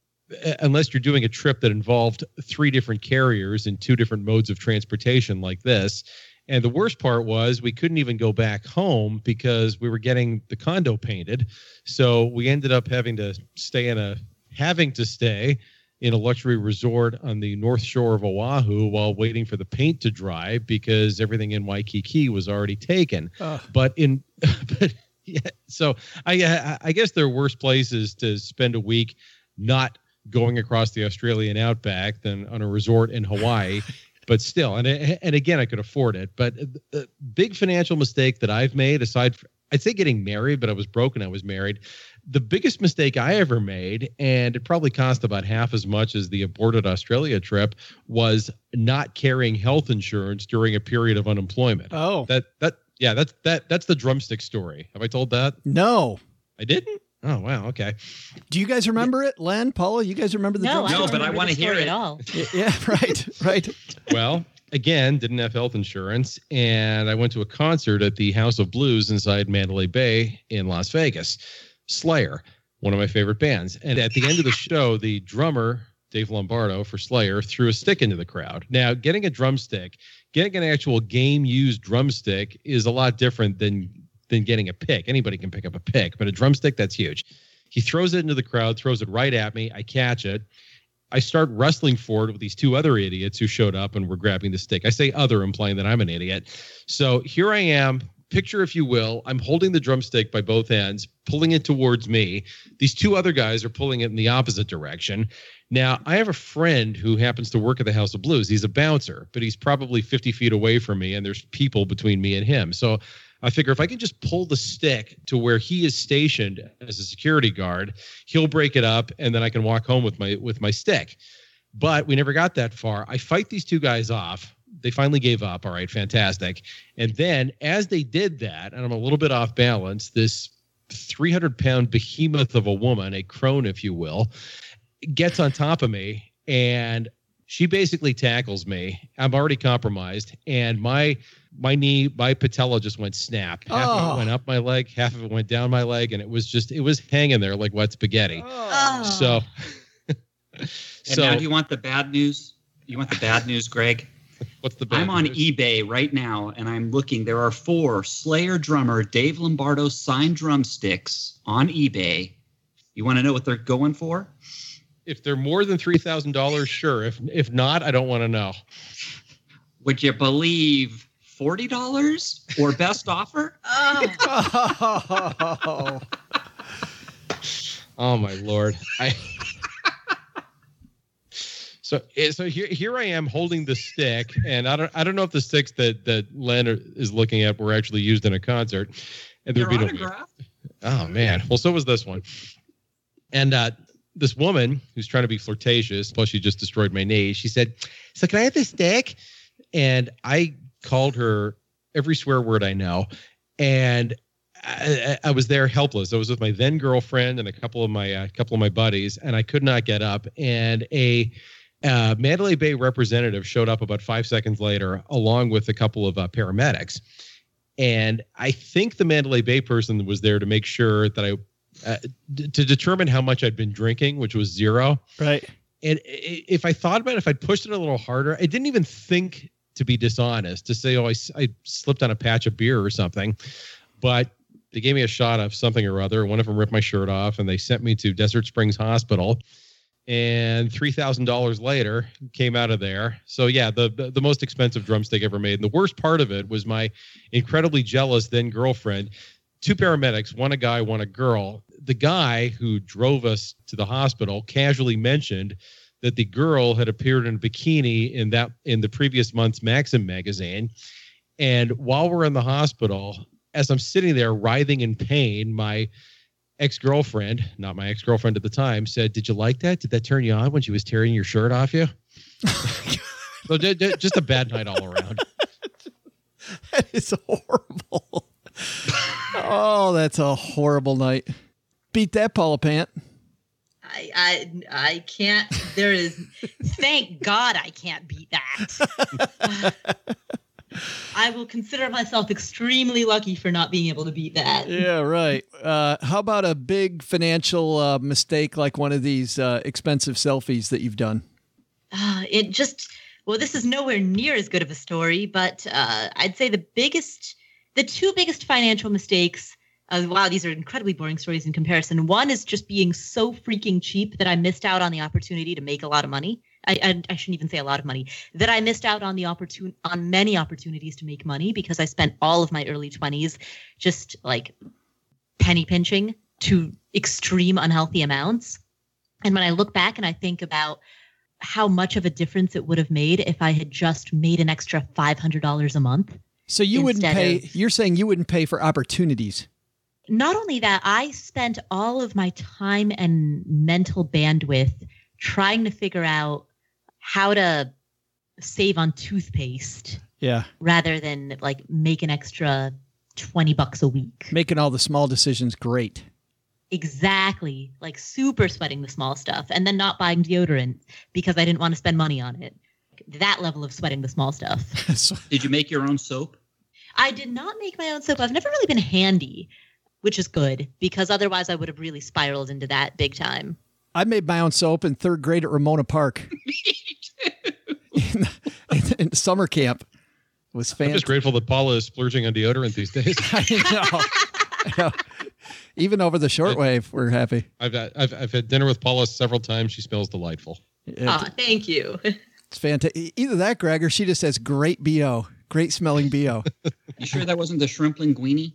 unless you're doing a trip that involved three different carriers and two different modes of transportation like this. And the worst part was we couldn't even go back home because we were getting the condo painted. So we ended up having to stay in a having to stay in a luxury resort on the north shore of Oahu while waiting for the paint to dry because everything in Waikiki was already taken. Uh. But in but yeah, so I I guess there are worse places to spend a week not going across the Australian outback than on a resort in Hawaii. But still, and and again, I could afford it. But the big financial mistake that I've made, aside from, I'd say getting married, but I was broke and I was married. The biggest mistake I ever made, and it probably cost about half as much as the aborted Australia trip, was not carrying health insurance during a period of unemployment. Oh, that that yeah, that's that that's the drumstick story. Have I told that? No, I didn't. Oh, wow. Okay. Do you guys remember it, Len, Paula? You guys remember the no, drumstick? No, but I want to hear it at all. Yeah, right, right. Well, again, didn't have health insurance, and I went to a concert at the House of Blues inside Mandalay Bay in Las Vegas. Slayer, one of my favorite bands. And at the end of the show, the drummer, Dave Lombardo, for Slayer, threw a stick into the crowd. Now, getting a drumstick, getting an actual game-used drumstick is a lot different than than getting a pick. Anybody can pick up a pick, but a drumstick, that's huge. He throws it into the crowd, throws it right at me. I catch it. I start wrestling for it with these two other idiots who showed up and were grabbing the stick. I say other, implying that I'm an idiot. So here I am, picture if you will, I'm holding the drumstick by both ends, pulling it towards me. These two other guys are pulling it in the opposite direction. Now, I have a friend who happens to work at the House of Blues. He's a bouncer, but he's probably fifty feet away from me, and there's people between me and him. So I figure if I can just pull the stick to where he is stationed as a security guard, he'll break it up, and then I can walk home with my with my stick. But we never got that far. I fight these two guys off. They finally gave up. All right, fantastic. And then as they did that, and I'm a little bit off balance, this three hundred pound behemoth of a woman, a crone, if you will, gets on top of me, and she basically tackles me. I'm already compromised, and my my knee, my patella just went snap. Half oh. of it went up my leg, half of it went down my leg, and it was just, it was hanging there like wet spaghetti. Oh. So, and so now do you want the bad news? You want the bad news, Greg? What's the band? I'm on News? eBay right now, and I'm looking. There are four Slayer drummer Dave Lombardo signed drumsticks on eBay. You want to know what they're going for? If they're more than three thousand dollars, sure. If if not, I don't want to know. Would you believe forty dollars or best offer? Oh. Oh my Lord. I So so here here I am holding the stick, and I don't I don't know if the sticks that that Len is looking at were actually used in a concert. And Your there'd be autograph? no, oh man. Well, so was this one. And uh this woman who's trying to be flirtatious, plus she just destroyed my knee, she said, "So can I have this stick?" And I called her every swear word I know. And I, I was there helpless. I was with my then girlfriend and a couple of my uh, couple of my buddies, and I could not get up. And a uh, Mandalay Bay representative showed up about five seconds later, along with a couple of uh, paramedics. And I think the Mandalay Bay person was there to make sure that I uh, d- to determine how much I'd been drinking, which was zero. Right. And if I thought about it, if I'd pushed it a little harder, I didn't even think to be dishonest to say, oh, I, I slipped on a patch of beer or something. But they gave me a shot of something or other. One of them ripped my shirt off, and they sent me to Desert Springs Hospital. And three thousand dollars later, came out of there. So, yeah, the, the the most expensive drumstick ever made. And the worst part of it was my incredibly jealous then girlfriend. Two paramedics, one a guy, one a girl. The guy who drove us to the hospital casually mentioned that the girl had appeared in a bikini in that in the previous month's Maxim magazine. And while we're in the hospital, as I'm sitting there writhing in pain, my ex-girlfriend, not my ex-girlfriend at the time, said, "Did you like that? Did that turn you on when she was tearing your shirt off you?" So d- d- just a bad night all around. That is horrible. Oh, that's a horrible night. Beat that, Paula Pant. I, I I can't. There is. Thank God I can't beat that. I will consider myself extremely lucky for not being able to beat that. Yeah, right. Uh, how about a big financial uh, mistake like one of these uh, expensive selfies that you've done? Uh, it just. Well, this is nowhere near as good of a story, but uh, I'd say the biggest, the two biggest financial mistakes. Uh, wow, these are incredibly boring stories in comparison. One is just being so freaking cheap that I missed out on the opportunity to make a lot of money. I, I, I shouldn't even say a lot of money. That I missed out on the opportun- on many opportunities to make money because I spent all of my early twenties just like penny pinching to extreme unhealthy amounts. And when I look back and I think about how much of a difference it would have made if I had just made an extra five hundred dollars a month. So you wouldn't pay. Of, you're saying you wouldn't pay for opportunities. Not only that, I spent all of my time and mental bandwidth trying to figure out how to save on toothpaste. Yeah. Rather than like make an extra twenty bucks a week. Making all the small decisions great. Exactly. Like super sweating the small stuff and then not buying deodorant because I didn't want to spend money on it. That level of sweating the small stuff. Did you make your own soap? I did not make my own soap. I've never really been handy, which is good because otherwise I would have really spiraled into that big time. I made my own soap in third grade at Ramona Park. Me too. in, in, in summer camp. It was fantastic. I'm just grateful that Paula is splurging on deodorant these days. I know. I know. Even over the shortwave, we're happy. I've, I've I've had dinner with Paula several times. She smells delightful. Oh, thank you. It's fantastic. Either that, Greg, or she just has great B O. Great smelling B O. You sure that wasn't the shrimp linguine?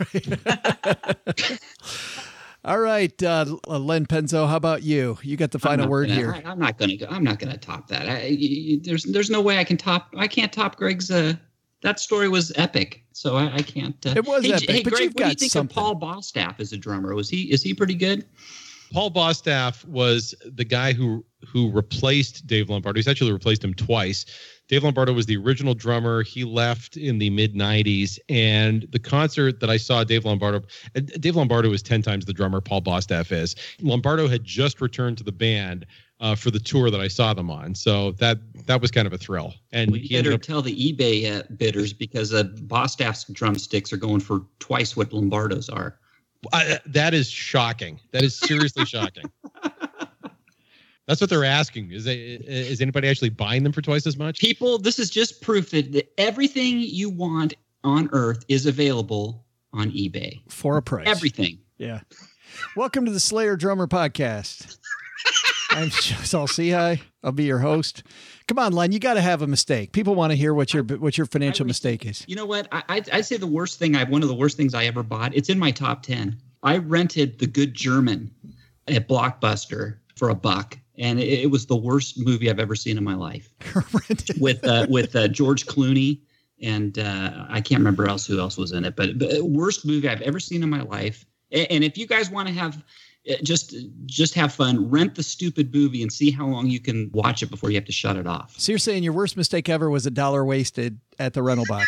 All right, uh, Len Penzo, how about you? You got the final word gonna, here. I, I'm not going to. I'm not going to top that. I, you, there's there's no way I can top. I can't top Greg's. Uh, that story was epic, so I, I can't. Uh, it was hey, epic, hey, but Greg, you've what do got you think something. of Paul Bostaff as a drummer? Was he is he pretty good? Paul Bostaff was the guy who who replaced Dave Lombardo. He's actually replaced him twice. Dave Lombardo was the original drummer. He left in the mid nineties, and the concert that I saw Dave Lombardo, Dave Lombardo is ten times the drummer Paul Bostaff is. Lombardo had just returned to the band uh, for the tour that I saw them on, so that that was kind of a thrill. And well, you he better ended up, tell the eBay uh, bidders because uh, Bostaff's drumsticks are going for twice what Lombardo's are. uh, that is shocking. That is seriously shocking. That's what they're asking. Is they, is anybody actually buying them for twice as much? People, this is just proof that, that everything you want on Earth is available on eBay. For a price. Everything. Yeah. Welcome to the Slayer Drummer Podcast. I'm Saul Sehi. I'll be your host. Come on, Len, you got to have a mistake. People want to hear what your what your financial mistake is. You know what? I, I I'd say the worst thing I one of the worst things I ever bought. It's in my top ten. I rented The Good German at Blockbuster for a buck, and it, it was the worst movie I've ever seen in my life. with uh, with uh, George Clooney and uh, I can't remember else who else was in it, but, but worst movie I've ever seen in my life. And, and if you guys want to have Just just have fun. Rent the stupid movie and see how long you can watch it before you have to shut it off. So you're saying your worst mistake ever was a dollar wasted at the rental box?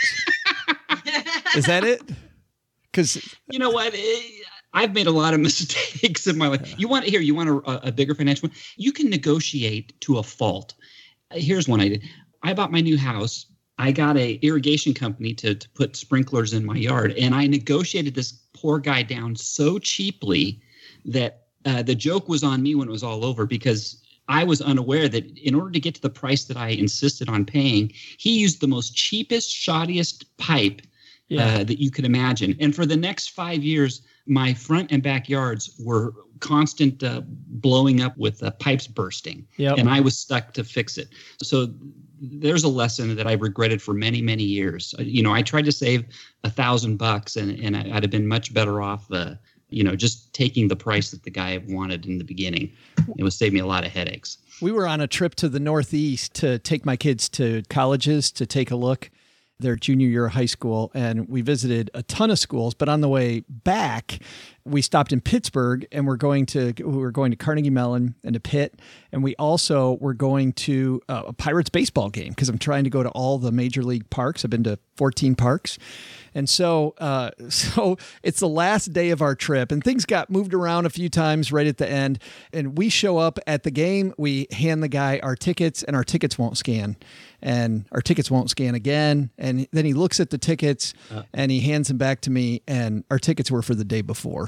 Is that it? Because you know what, I've made a lot of mistakes in my life. You want here? You want a, a bigger financial one? You can negotiate to a fault. Here's one I did. I bought my new house. I got a irrigation company to to put sprinklers in my yard, and I negotiated this poor guy down so cheaply that uh, the joke was on me when it was all over, because I was unaware that in order to get to the price that I insisted on paying, he used the most cheapest, shoddiest pipe yeah. uh, that you could imagine. And for the next five years, my front and backyards were constant uh, blowing up with uh, pipes bursting, yep. and I was stuck to fix it. So there's a lesson that I've regretted for many, many years. You know, I tried to save a thousand bucks, and and I'd have been much better off uh, you know, just taking the price that the guy wanted in the beginning. It would save me a lot of headaches. We were on a trip to the Northeast to take my kids to colleges to take a look, their junior year of high school, and we visited a ton of schools. But on the way back, we stopped in Pittsburgh, and we're going to we were going to Carnegie Mellon and to Pitt, and we also were going to uh, a Pirates baseball game because I'm trying to go to all the major league parks. I've been to fourteen parks. And so, uh, so it's the last day of our trip, and things got moved around a few times right at the end. And we show up at the game, we hand the guy our tickets, and our tickets won't scan, and our tickets won't scan again. And then he looks at the tickets, uh, and he hands them back to me, and our tickets were for the day before.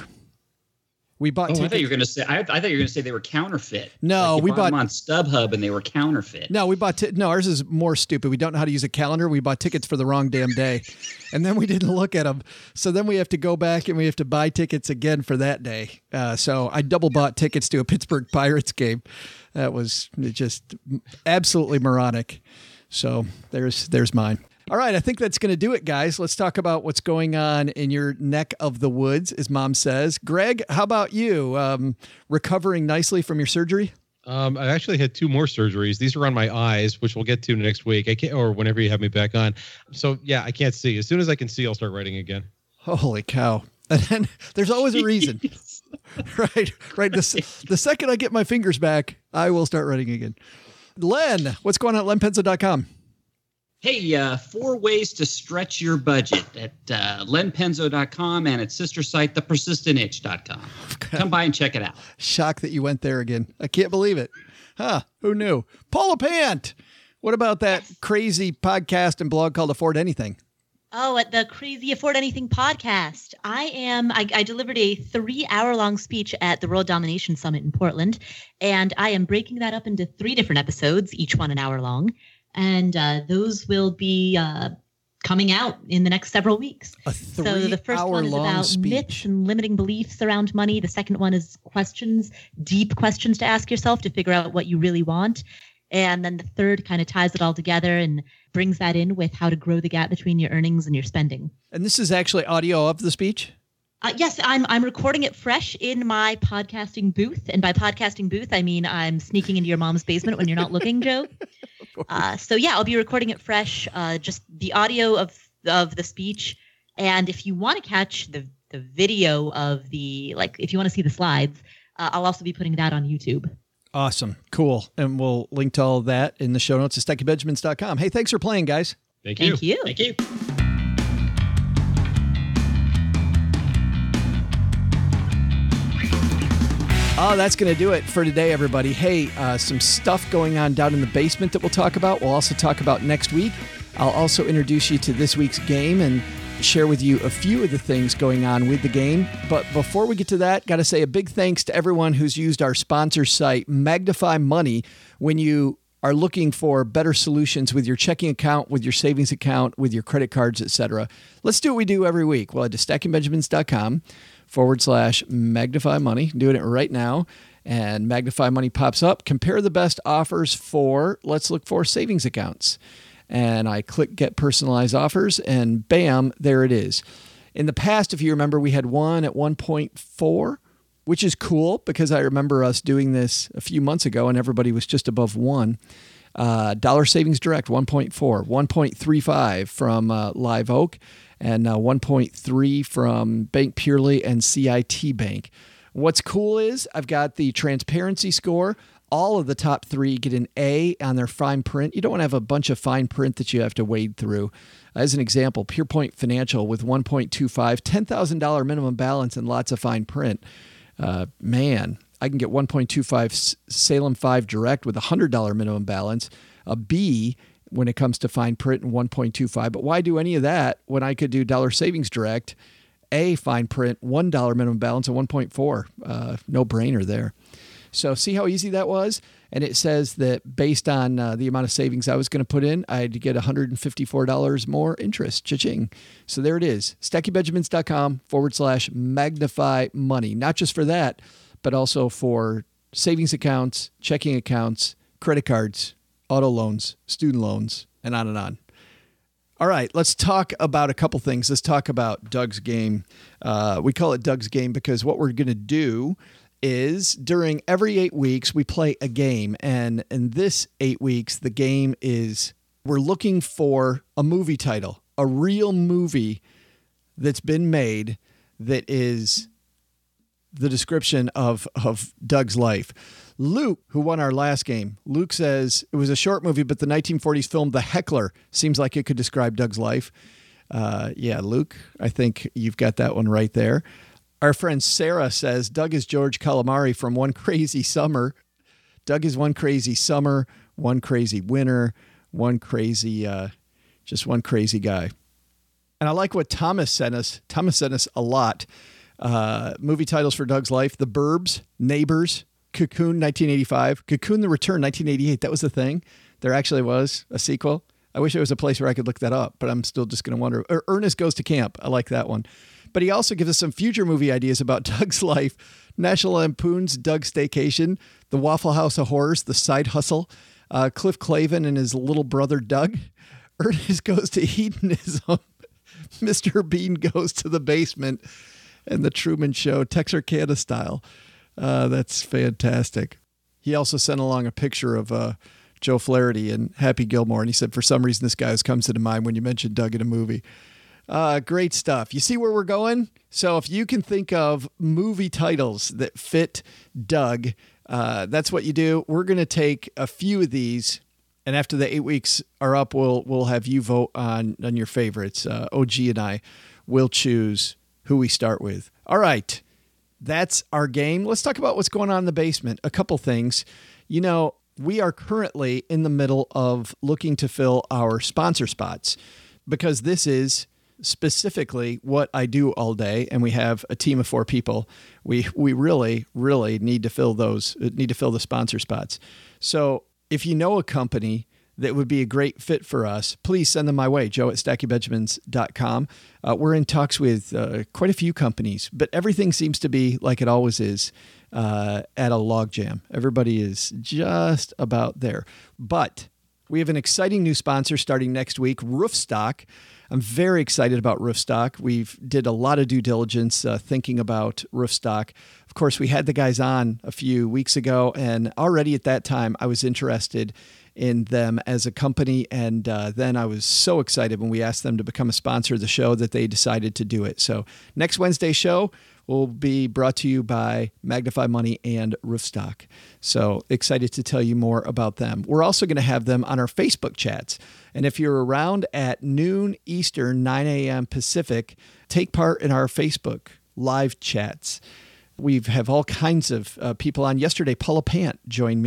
We bought. Oh, tickets. I thought you were going to say. I, I thought you were going to say they were counterfeit. No, like we bought, bought them on StubHub and they were counterfeit. No, we bought. T- no, ours is more stupid. We don't know how to use a calendar. We bought tickets for the wrong damn day, and then we didn't look at them. So then we have to go back and we have to buy tickets again for that day. Uh, so I double bought tickets to a Pittsburgh Pirates game. That was just absolutely moronic. So there's there's mine. All right, I think that's going to do it, guys. Let's talk about what's going on in your neck of the woods, as Mom says. Greg, how about you? Um, recovering nicely from your surgery? Um, I actually had two more surgeries. These are on my eyes, which we'll get to next week. I can't, or whenever you have me back on. So yeah, I can't see. As soon as I can see, I'll start writing again. Holy cow! And then there's always a reason, right? Right. The, the second I get my fingers back, I will start writing again. Len, what's going on at len penzo dot com? Hey, uh, four ways to stretch your budget at uh, len penzo dot com and its sister site, the persistent itch dot com. Come by and check it out. Shocked that you went there again. I can't believe it. Huh, who knew? Paula Pant, what about that Yes. crazy podcast and blog called Afford Anything? Oh, at the Crazy Afford Anything podcast. I am, I, I delivered a three hour long speech at the World Domination Summit in Portland, and I am breaking that up into three different episodes, each one an hour long. And uh, those will be uh, coming out in the next several weeks. A So the first three-hour one is long about speech. myths and limiting beliefs around money. The second one is questions, deep questions to ask yourself to figure out what you really want. And then the third kind of ties it all together and brings that in with how to grow the gap between your earnings and your spending. And this is actually audio of the speech? Uh, yes, I'm I'm recording it fresh in my podcasting booth. And by podcasting booth, I mean I'm sneaking into your mom's basement when you're not looking, Joe. Uh, so yeah, I'll be recording it fresh, uh, just the audio of of the speech. And if you want to catch the the video of the, like, if you want to see the slides, uh, I'll also be putting that on YouTube. Awesome. Cool. And we'll link to all of that in the show notes at Stecky Benjamins dot com. Hey, thanks for playing, guys. Thank you. Thank you. Thank you. Oh, that's going to do it for today, everybody. Hey, uh, some stuff going on down in the basement that we'll talk about. We'll also talk about next week. I'll also introduce you to this week's game and share with you a few of the things going on with the game. But before we get to that, got to say a big thanks to everyone who's used our sponsor site, Magnify Money, when you are looking for better solutions with your checking account, with your savings account, with your credit cards, et cetera. Let's do what we do every week. Well, head to stacking benjamins dot com forward slash magnify money. Doing it right now. And Magnify Money pops up. Compare the best offers for, let's look for savings accounts. And I click Get Personalized Offers, and bam, there it is. In the past, if you remember, we had one at one point four, which is cool because I remember us doing this a few months ago and everybody was just above one. Uh, Dollar Savings Direct, one point four, one point three five from uh, Live Oak, and uh, one point three from Bank Purely and C I T Bank. What's cool is I've got the transparency score. All of the top three get an A on their fine print. You don't want to have a bunch of fine print that you have to wade through. As an example, PurePoint Financial with one point two five, ten thousand dollars minimum balance and lots of fine print. Uh, man, I can get one point two five Salem five Direct with a one hundred dollars minimum balance, a B when it comes to fine print and one point two five. But why do any of that when I could do Dollar Savings Direct, A fine print, one dollar minimum balance, and one point four? Uh, no brainer there. So see how easy that was? And it says that based on uh, the amount of savings I was going to put in, I'd get one hundred fifty-four dollars more interest. Cha-ching. So there it is. stacking benjamins dot com forward slash magnify money. Not just for that, but also for savings accounts, checking accounts, credit cards, auto loans, student loans, and on and on. All right, let's talk about a couple things. Let's talk about Doug's game. Uh, we call it Doug's game because what we're going to do is during every eight weeks, we play a game. And in this eight weeks, the game is we're looking for a movie title, a real movie that's been made that is the description of, of Doug's life. Luke, who won our last game, Luke says it was a short movie, but the nineteen forties film The Heckler seems like it could describe Doug's life. Uh, yeah, Luke, I think you've got that one right there. Our friend Sarah says Doug is George Calamari from One Crazy Summer. Doug is one crazy summer, one crazy winter, one crazy, uh, just one crazy guy. And I like what Thomas sent us. Thomas sent us a lot. Uh, movie titles for Doug's life: The Burbs, Neighbors, Cocoon, nineteen eighty-five, Cocoon the Return, nineteen eighty-eight. That was the thing. There actually was a sequel. I wish there was a place where I could look that up, but I'm still just going to wonder. Er, Ernest Goes to Camp. I like that one. But he also gives us some future movie ideas about Doug's life. National Lampoon's Doug's Staycation, The Waffle House of Horrors, The Side Hustle, uh, Cliff Clavin and his little brother Doug, Ernest Goes to Hedonism, Mister Bean Goes to the Basement, and The Truman Show, Texarkana style. Uh, that's fantastic. He also sent along a picture of uh, Joe Flaherty and Happy Gilmore, and he said, for some reason, this guy comes to mind when you mention Doug in a movie. Uh, great stuff. You see where we're going? So if you can think of movie titles that fit Doug, uh, that's what you do. We're going to take a few of these, and after the eight weeks are up, we'll we'll have you vote on, on your favorites. Uh, O G and I will choose who we start with. All right. That's our game. Let's talk about what's going on in the basement. A couple things. You know, we are currently in the middle of looking to fill our sponsor spots because this is specifically what I do all day, and we have a team of four people. We we really, really need to fill those, need to fill the sponsor spots. So if you know a company that would be a great fit for us, please send them my way, joe at stacking benjamins dot com. Uh, we're in talks with uh, quite a few companies, but everything seems to be like it always is uh, at a logjam. Everybody is just about there. But we have an exciting new sponsor starting next week, Roofstock. I'm very excited about Roofstock. We've did a lot of due diligence uh, thinking about Roofstock. Of course, we had the guys on a few weeks ago, and already at that time, I was interested in them as a company. And uh, then I was so excited when we asked them to become a sponsor of the show that they decided to do it. So next Wednesday's show will be brought to you by Magnify Money and Roofstock. So excited to tell you more about them. We're also going to have them on our Facebook chats. And if you're around at noon Eastern, nine a.m. Pacific, take part in our Facebook live chats. We have all kinds of uh, people on. Yesterday, Paula Pant joined me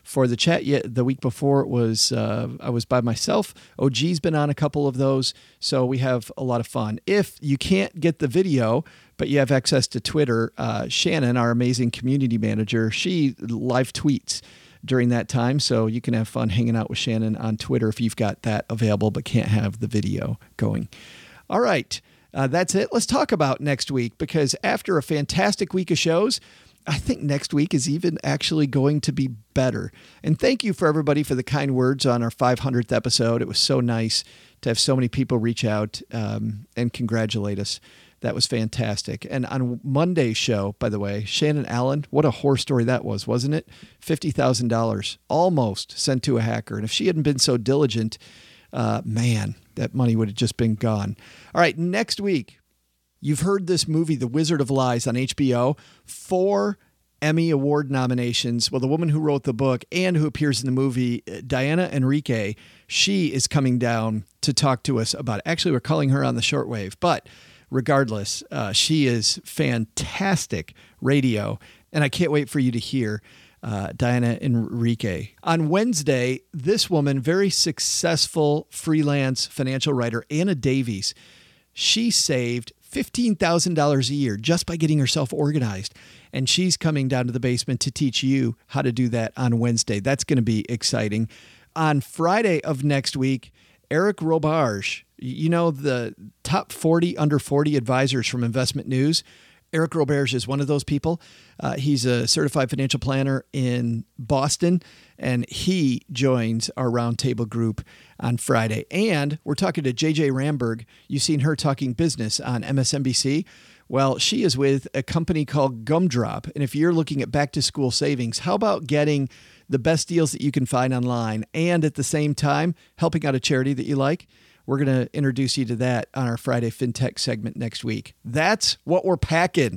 for the chat. Yet the week before it was uh, I was by myself. O G's been on a couple of those, so we have a lot of fun. If you can't get the video, but you have access to Twitter, uh, Shannon, our amazing community manager, she live tweets during that time, so you can have fun hanging out with Shannon on Twitter if you've got that available but can't have the video going. All right, uh, that's it. Let's talk about next week, because after a fantastic week of shows, I think next week is even actually going to be better. And thank you for everybody for the kind words on our five hundredth episode. It was so nice to have so many people reach out um, and congratulate us. That was fantastic. And on Monday's show, by the way, Shannon Allen, what a horror story that was, wasn't it? fifty thousand dollars almost sent to a hacker. And if she hadn't been so diligent, uh, man, that money would have just been gone. All right, next week, you've heard this movie, The Wizard of Lies on H B O, four Emmy Award nominations. Well, the woman who wrote the book and who appears in the movie, Diana Enrique, she is coming down to talk to us about it. Actually, we're calling her on the shortwave, but regardless, uh, she is fantastic radio, and I can't wait for you to hear uh, Diana Enrique. On Wednesday, this woman, very successful freelance financial writer, Anna Davies, she saved fifteen thousand dollars a year just by getting herself organized, and she's coming down to the basement to teach you how to do that on Wednesday. That's going to be exciting. On Friday of next week, Eric Robarge, you know, the top forty under forty advisors from Investment News. Eric Robarge is one of those people. Uh, he's a certified financial planner in Boston, and he joins our roundtable group on Friday. And we're talking to J J Ramberg. You've seen her talking business on M S N B C. Well, she is with a company called Gumdrop. And if you're looking at back-to-school savings, how about getting the best deals that you can find online and at the same time helping out a charity that you like? We're going to introduce you to that on our Friday FinTech segment next week. That's what we're packing.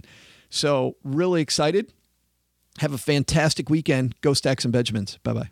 So really excited. Have a fantastic weekend. Go Stacks and Benjamins. Bye-bye.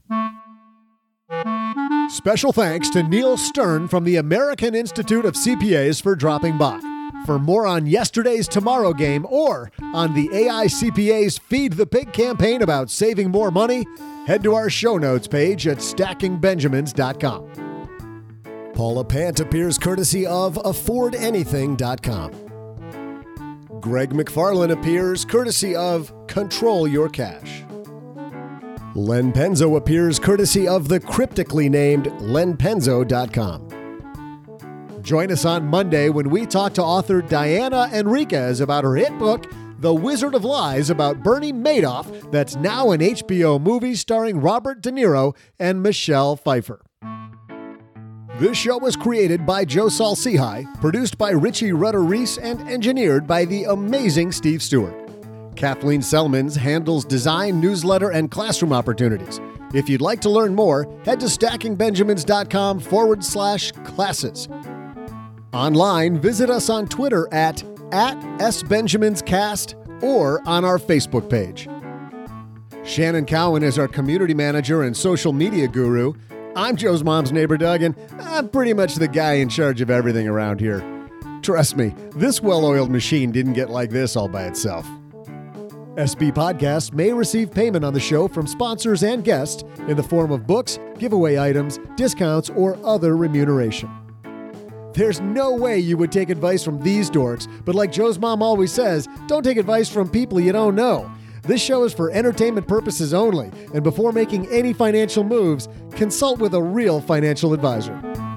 Special thanks to Neil Stern from the American Institute of C P As for dropping by. For more on yesterday's Tomorrow Game or on the A I C P A's Feed the Pig campaign about saving more money, head to our show notes page at stacking benjamins dot com. Paula Pant appears courtesy of afford anything dot com. Greg McFarlane appears courtesy of Control Your Cash. Len Penzo appears courtesy of the cryptically named len penzo dot com. Join us on Monday when we talk to author Diana Enriquez about her hit book, The Wizard of Lies, about Bernie Madoff, that's now an H B O movie starring Robert De Niro and Michelle Pfeiffer. This show was created by Joe Saul-Sehy, produced by Richie Rutter-Reese, and engineered by the amazing Steve Stewart. Kathleen Selmans handles design, newsletter, and classroom opportunities. If you'd like to learn more, head to stacking benjamins dot com forward slash classes. Online, visit us on Twitter at, at SBenjaminsCast or on our Facebook page. Shannon Cowan is our community manager and social media guru. I'm Joe's mom's neighbor, Doug, and I'm pretty much the guy in charge of everything around here. Trust me, this well-oiled machine didn't get like this all by itself. S B Podcasts may receive payment on the show from sponsors and guests in the form of books, giveaway items, discounts, or other remuneration. There's no way you would take advice from these dorks, but like Joe's mom always says, don't take advice from people you don't know. This show is for entertainment purposes only, and before making any financial moves, consult with a real financial advisor.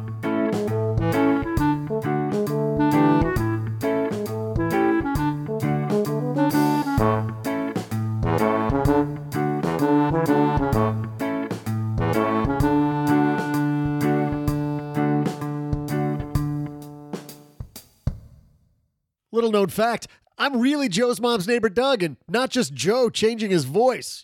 Little known fact, I'm really Joe's mom's neighbor Doug, and not just Joe changing his voice.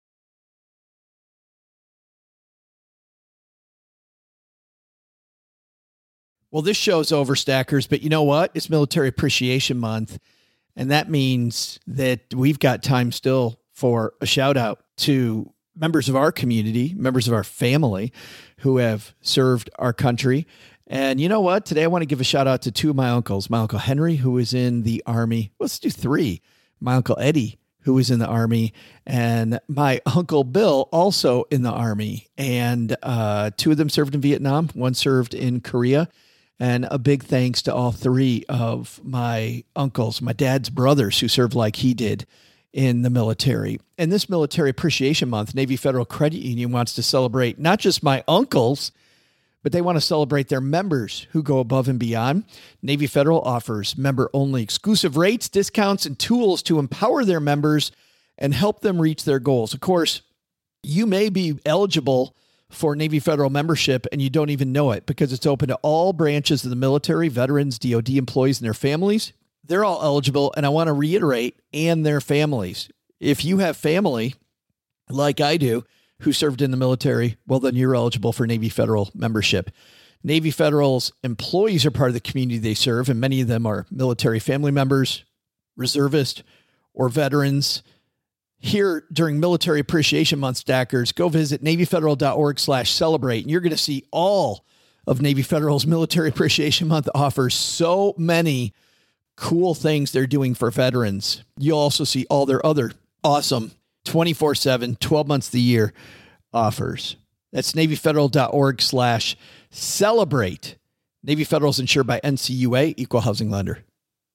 Well, this show's over, Stackers, but you know what? It's Military Appreciation Month, and that means that we've got time still for a shout out to members of our community, members of our family who have served our country. And you know what? Today I want to give a shout out to two of my uncles. My Uncle Henry, who is in the Army. Let's do three. My Uncle Eddie, who was in the Army, and my Uncle Bill, also in the Army. And uh, two of them served in Vietnam. One served in Korea. And a big thanks to all three of my uncles, my dad's brothers, who served like he did in the military. And this Military Appreciation Month, Navy Federal Credit Union wants to celebrate not just my uncles, but they want to celebrate their members who go above and beyond. Navy Federal offers member-only exclusive rates, discounts, and tools to empower their members and help them reach their goals. Of course, you may be eligible for Navy Federal membership and you don't even know it because it's open to all branches of the military, veterans, D O D employees, and their families. They're all eligible, and I want to reiterate, and their families. If you have family, like I do, who served in the military, well, then you're eligible for Navy Federal membership. Navy Federal's employees are part of the community they serve, and many of them are military family members, reservists, or veterans. Here during Military Appreciation Month, stackers, go visit NavyFederal.org slash celebrate, and you're going to see all of Navy Federal's Military Appreciation Month offers so many cool things they're doing for veterans. You'll also see all their other awesome twenty-four seven, twelve months of the year offers. That's NavyFederal.org slash celebrate. Navy Federal is insured by N C U A, Equal Housing Lender.